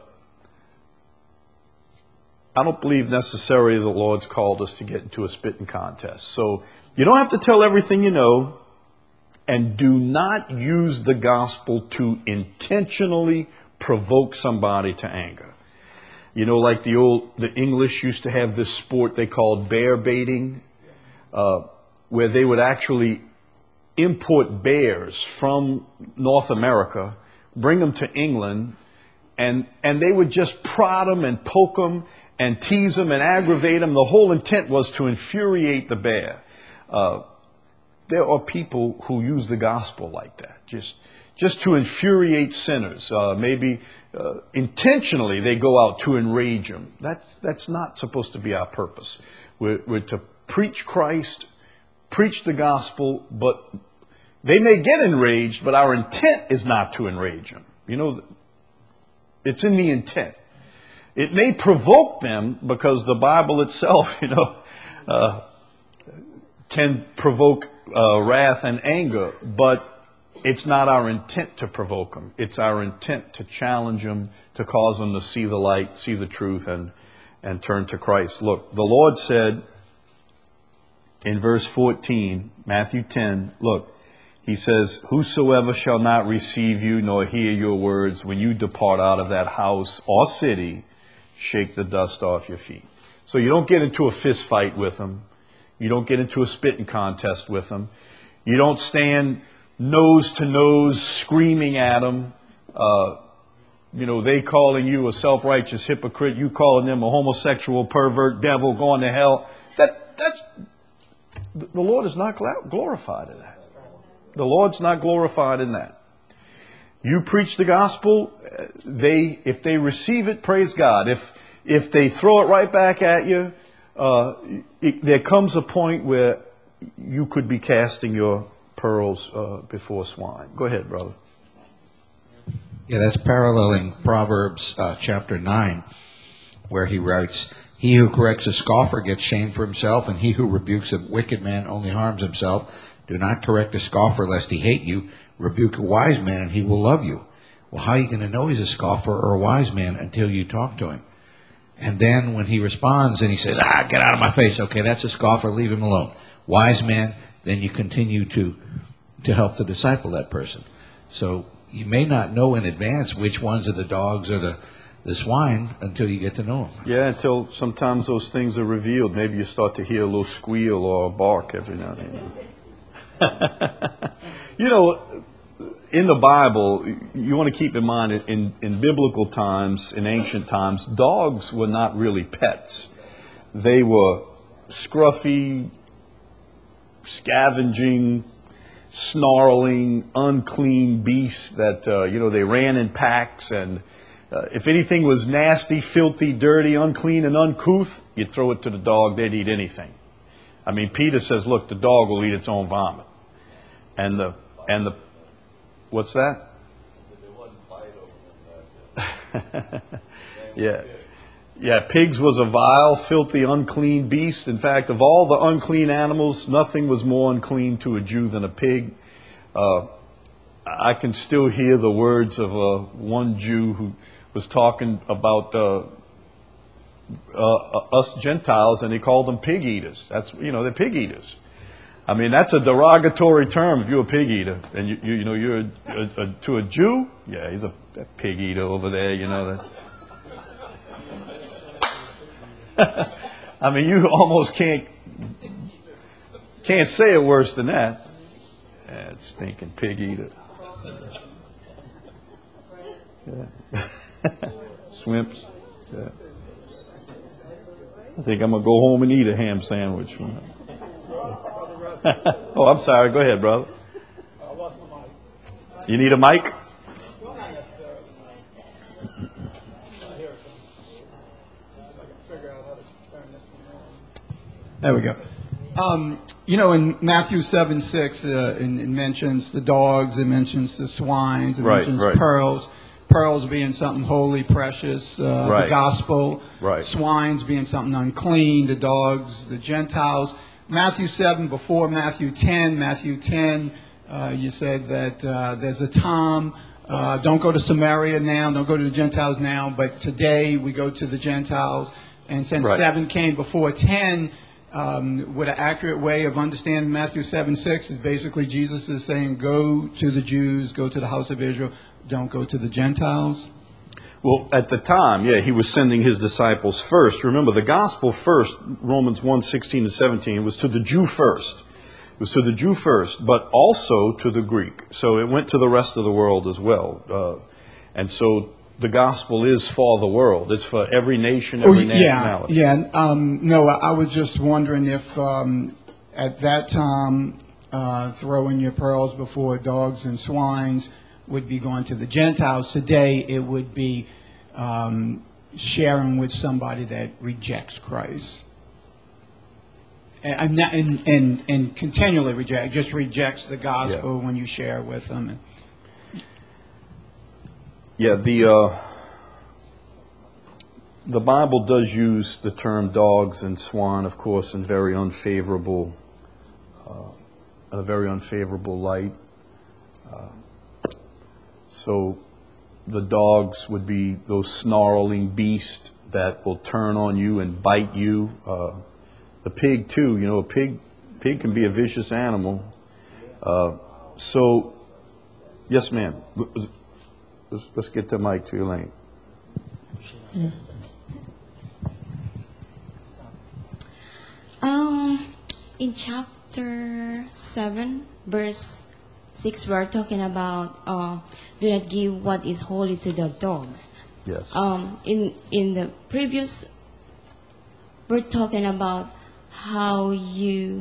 I don't believe necessarily the Lord's called us to get into a spitting contest. So you don't have to tell everything you know, and do not use the gospel to intentionally provoke somebody to anger. You know, like the old, the English used to have this sport they called bear baiting, uh, where they would actually import bears from North America, bring them to England, and and they would just prod them and poke them and tease them and aggravate them. The whole intent was to infuriate the bear. Uh, there are people who use the gospel like that, just just to infuriate sinners. Uh, maybe uh, intentionally they go out to enrage them. That's, that's not supposed to be our purpose. We're, we're to preach Christ, preach the gospel, but they may get enraged, but our intent is not to enrage them. You know, it's in the intent. It may provoke them because the Bible itself, you know, uh, can provoke uh, wrath and anger, but it's not our intent to provoke them. It's our intent to challenge them, to cause them to see the light, see the truth, and, and turn to Christ. Look, the Lord said in verse fourteen, Matthew ten, look, he says, whosoever shall not receive you nor hear your words when you depart out of that house or city, shake the dust off your feet. So you don't get into a fist fight with them. You don't get into a spitting contest with them. You don't stand nose to nose, screaming at them. Uh, you know, they calling you a self-righteous hypocrite, you calling them a homosexual pervert, devil, going to hell. That that's the Lord is not glorified in that. The Lord's not glorified in that. You preach the gospel, they if they receive it, praise God. If if they throw it right back at you, uh, it, there comes a point where you could be casting your pearls uh, before swine. Go ahead, brother. Yeah, that's paralleling Proverbs uh, chapter nine, where he writes, "He who corrects a scoffer gets shame for himself, and he who rebukes a wicked man only harms himself. Do not correct a scoffer lest he hate you. Rebuke a wise man, and he will love you." Well, how are you going to know he's a scoffer or a wise man until you talk to him? And then when he responds and he says, "Ah, get out of my face," okay, that's a scoffer, leave him alone. Wise man, then you continue to to help to disciple that person. So you may not know in advance which ones are the dogs or the, the swine until you get to know them. Yeah, until sometimes those things are revealed. Maybe you start to hear a little squeal or a bark every now and then. You know, in the Bible, you want to keep in mind, in, in biblical times, in ancient times, dogs were not really pets. They were scruffy, scavenging, snarling, unclean beasts that, uh, you know, they ran in packs. And uh, if anything was nasty, filthy, dirty, unclean, and uncouth, you'd throw it to the dog. They'd eat anything. I mean, Peter says, look, the dog will eat its own vomit. And the, and the, what's that? Yeah. Yeah, pigs was a vile, filthy, unclean beast. In fact, of all the unclean animals, nothing was more unclean to a Jew than a pig. Uh, I can still hear the words of uh, one Jew who was talking about uh, uh, us Gentiles, and he called them pig eaters. That's, you know, they're pig eaters. I mean, that's a derogatory term if you're a pig eater. And, you, you, you know, you're a, a, a, to a Jew, yeah, he's a, a pig eater over there, you know. That. I mean, you almost can't can't say it worse than that. That stinking pig eater. Yeah. Swimps. Yeah. I think I'm going to go home and eat a ham sandwich. Oh, I'm sorry. Go ahead, brother. You need a mic? There we go. Um, you know, in Matthew seven six, uh, it, it mentions the dogs, it mentions the swines, it right, mentions right. pearls. Pearls being something holy, precious, uh, right. the gospel. Right. Swines being something unclean, the dogs, the Gentiles. Matthew seven before Matthew ten. Matthew ten, uh, you said that uh, there's a time. Uh, don't go to Samaria now. Don't go to the Gentiles now. But today we go to the Gentiles. And since right. seven came before ten, Um, with an accurate way of understanding Matthew seven six is basically Jesus is saying, go to the Jews, go to the house of Israel, don't go to the Gentiles. Well, at the time, yeah, he was sending his disciples first. Remember, the gospel first, Romans one sixteen to seventeen, was to the Jew first. It was to the Jew first, but also to the Greek. So it went to the rest of the world as well. Uh, and so the gospel is for the world. It's for every nation, every oh, nationality. Yeah, yeah. Um, no, I was just wondering if um, at that time uh, throwing your pearls before dogs and swines would be going to the Gentiles. Today it would be um, sharing with somebody that rejects Christ. And, and, and, and continually reject, just rejects the gospel yeah. when you share with them. Yeah, the uh, the Bible does use the term dogs and swine, of course, in very unfavorable, uh, in a very unfavorable light. Uh, so, the dogs would be those snarling beasts that will turn on you and bite you. Uh, the pig too, you know, a pig pig can be a vicious animal. Uh, so, yes, ma'am. Let's, let's get the mic to Elaine. Mm. Um, in chapter seven, verse six, we're talking about uh, do not give what is holy to the dogs. Yes. Um, in in the previous, we're talking about how you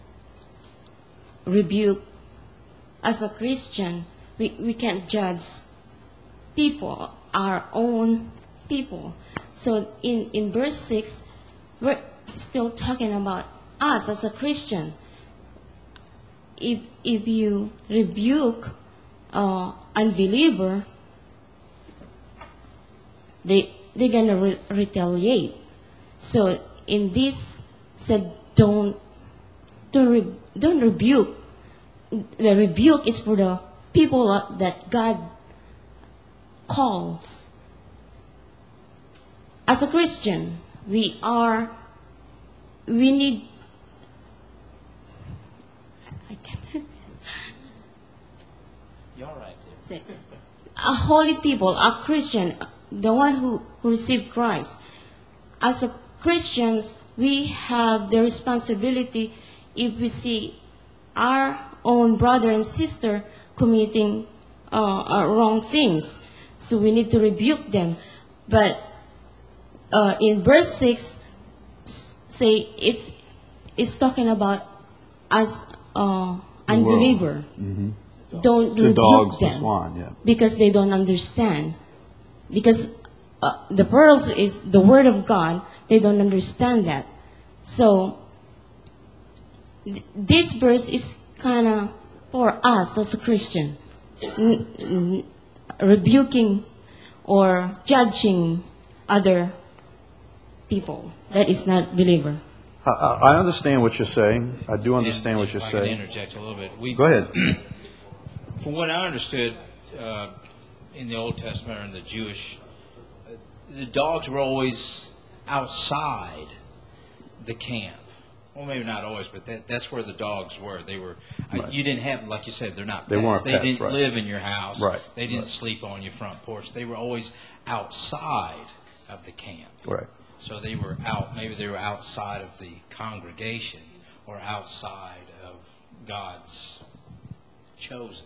rebuke. As a Christian, we, we can't judge people, our own people. So in, in verse six, we're still talking about us as a Christian. If, if you rebuke uh, unbeliever, they, they're going to re- retaliate. So in this, said don't, don't, re- don't rebuke. The rebuke is for the people that God calls. As a Christian, we are, we need, I can't. You're right. Say, a holy people, a Christian, the one who, who received Christ. As a Christians, we have the responsibility if we see our own brother and sister committing uh, uh, wrong things. So we need to rebuke them. But uh, in verse six, say it's, it's talking about as uh, unbeliever. Mm-hmm. Don't The rebuke dogs, them the swan, yeah. because they don't understand. Because uh, the pearls is the word of God. They don't understand that. So th- this verse is kind of for us as a Christian, n- n- rebuking or judging other people that is not believer. I, I I understand what you're saying. I do understand And what if you're I can saying. interject a little bit. We, Go ahead. From what I understood uh, in the Old Testament and the Jewish, uh, the dogs were always outside the camp. Well, maybe not always, but that, that's where the dogs were. They were. Right. I, you didn't have, like you said, they're not. They pets. weren't They pets, didn't right. live in your house. Right, They didn't right. sleep on your front porch. They were always outside of the camp. Right. So they were out. Maybe they were outside of the congregation or outside of God's chosen.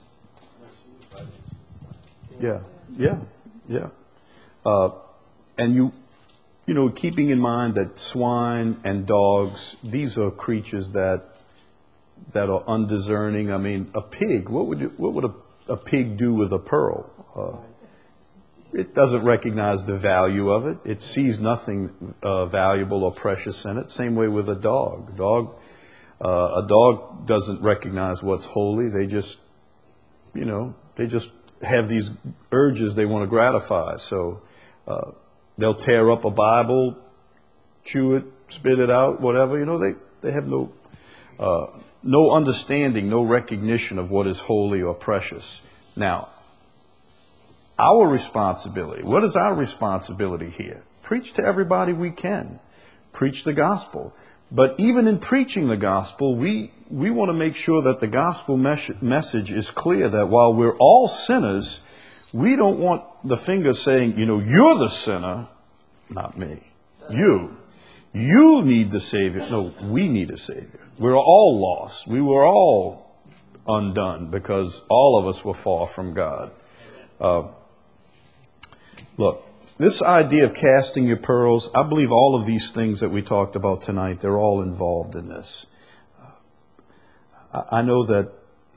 Yeah, yeah, yeah. Uh, and you, you know, keeping in mind that swine and dogs, these are creatures that that are undiscerning. I mean, a pig. What would you, what would a, a pig do with a pearl? Uh, it doesn't recognize the value of it. It sees nothing uh, valuable or precious in it. Same way with a dog. Dog, uh, a dog doesn't recognize what's holy. They just, you know, they just have these urges they want to gratify. So uh, they'll tear up a Bible, chew it, spit it out, whatever. You know, they, they have no uh, no understanding, no recognition of what is holy or precious. Now, our responsibility, what is our responsibility here? Preach to everybody we can. Preach the gospel. But even in preaching the gospel, we, we want to make sure that the gospel mes- message is clear, that while we're all sinners, we don't want the finger saying, you know, you're the sinner, not me. You. You need the Savior. No, we need a Savior. We're all lost. We were all undone because all of us were far from God. Uh, look, this idea of casting your pearls, I believe all of these things that we talked about tonight, they're all involved in this. Uh, I, I know that,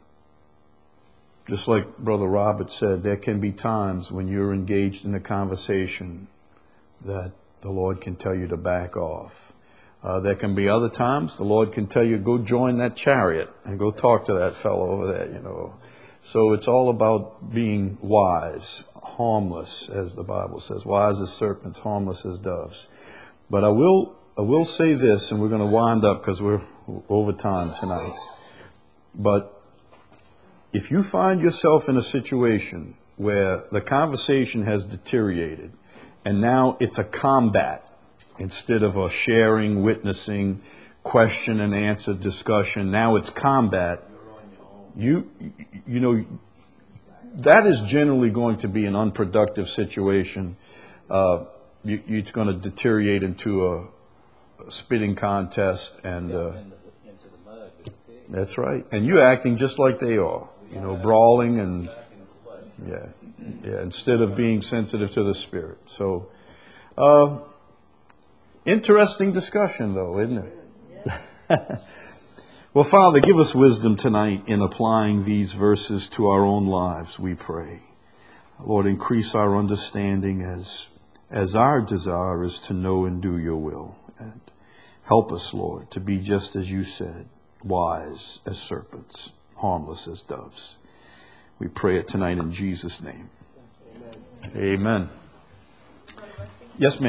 just like Brother Robert said, there can be times when you're engaged in a conversation that the Lord can tell you to back off. Uh, there can be other times the Lord can tell you, go join that chariot and go talk to that fellow over there, you know. So it's all about being wise, harmless, as the Bible says, wise as serpents, harmless as doves. But I will I will say this, and we're going to wind up because we're over time tonight. But if you find yourself in a situation where the conversation has deteriorated, and now it's a combat instead of a sharing, witnessing, question and answer discussion, now it's combat, you you know, that is generally going to be an unproductive situation. Uh, you, it's going to deteriorate into a, a spitting contest, and uh, That's right. And you're acting just like they are, you know, brawling and, yeah, yeah, instead of being sensitive to the Spirit. So, uh, interesting discussion, though, isn't it? Well, Father, give us wisdom tonight in applying these verses to our own lives, we pray. Lord, increase our understanding as, as our desire is to know and do your will. And help us, Lord, to be just as you said, wise as serpents, harmless as doves. We pray it tonight in Jesus' name. Amen. Amen. Yes, ma'am.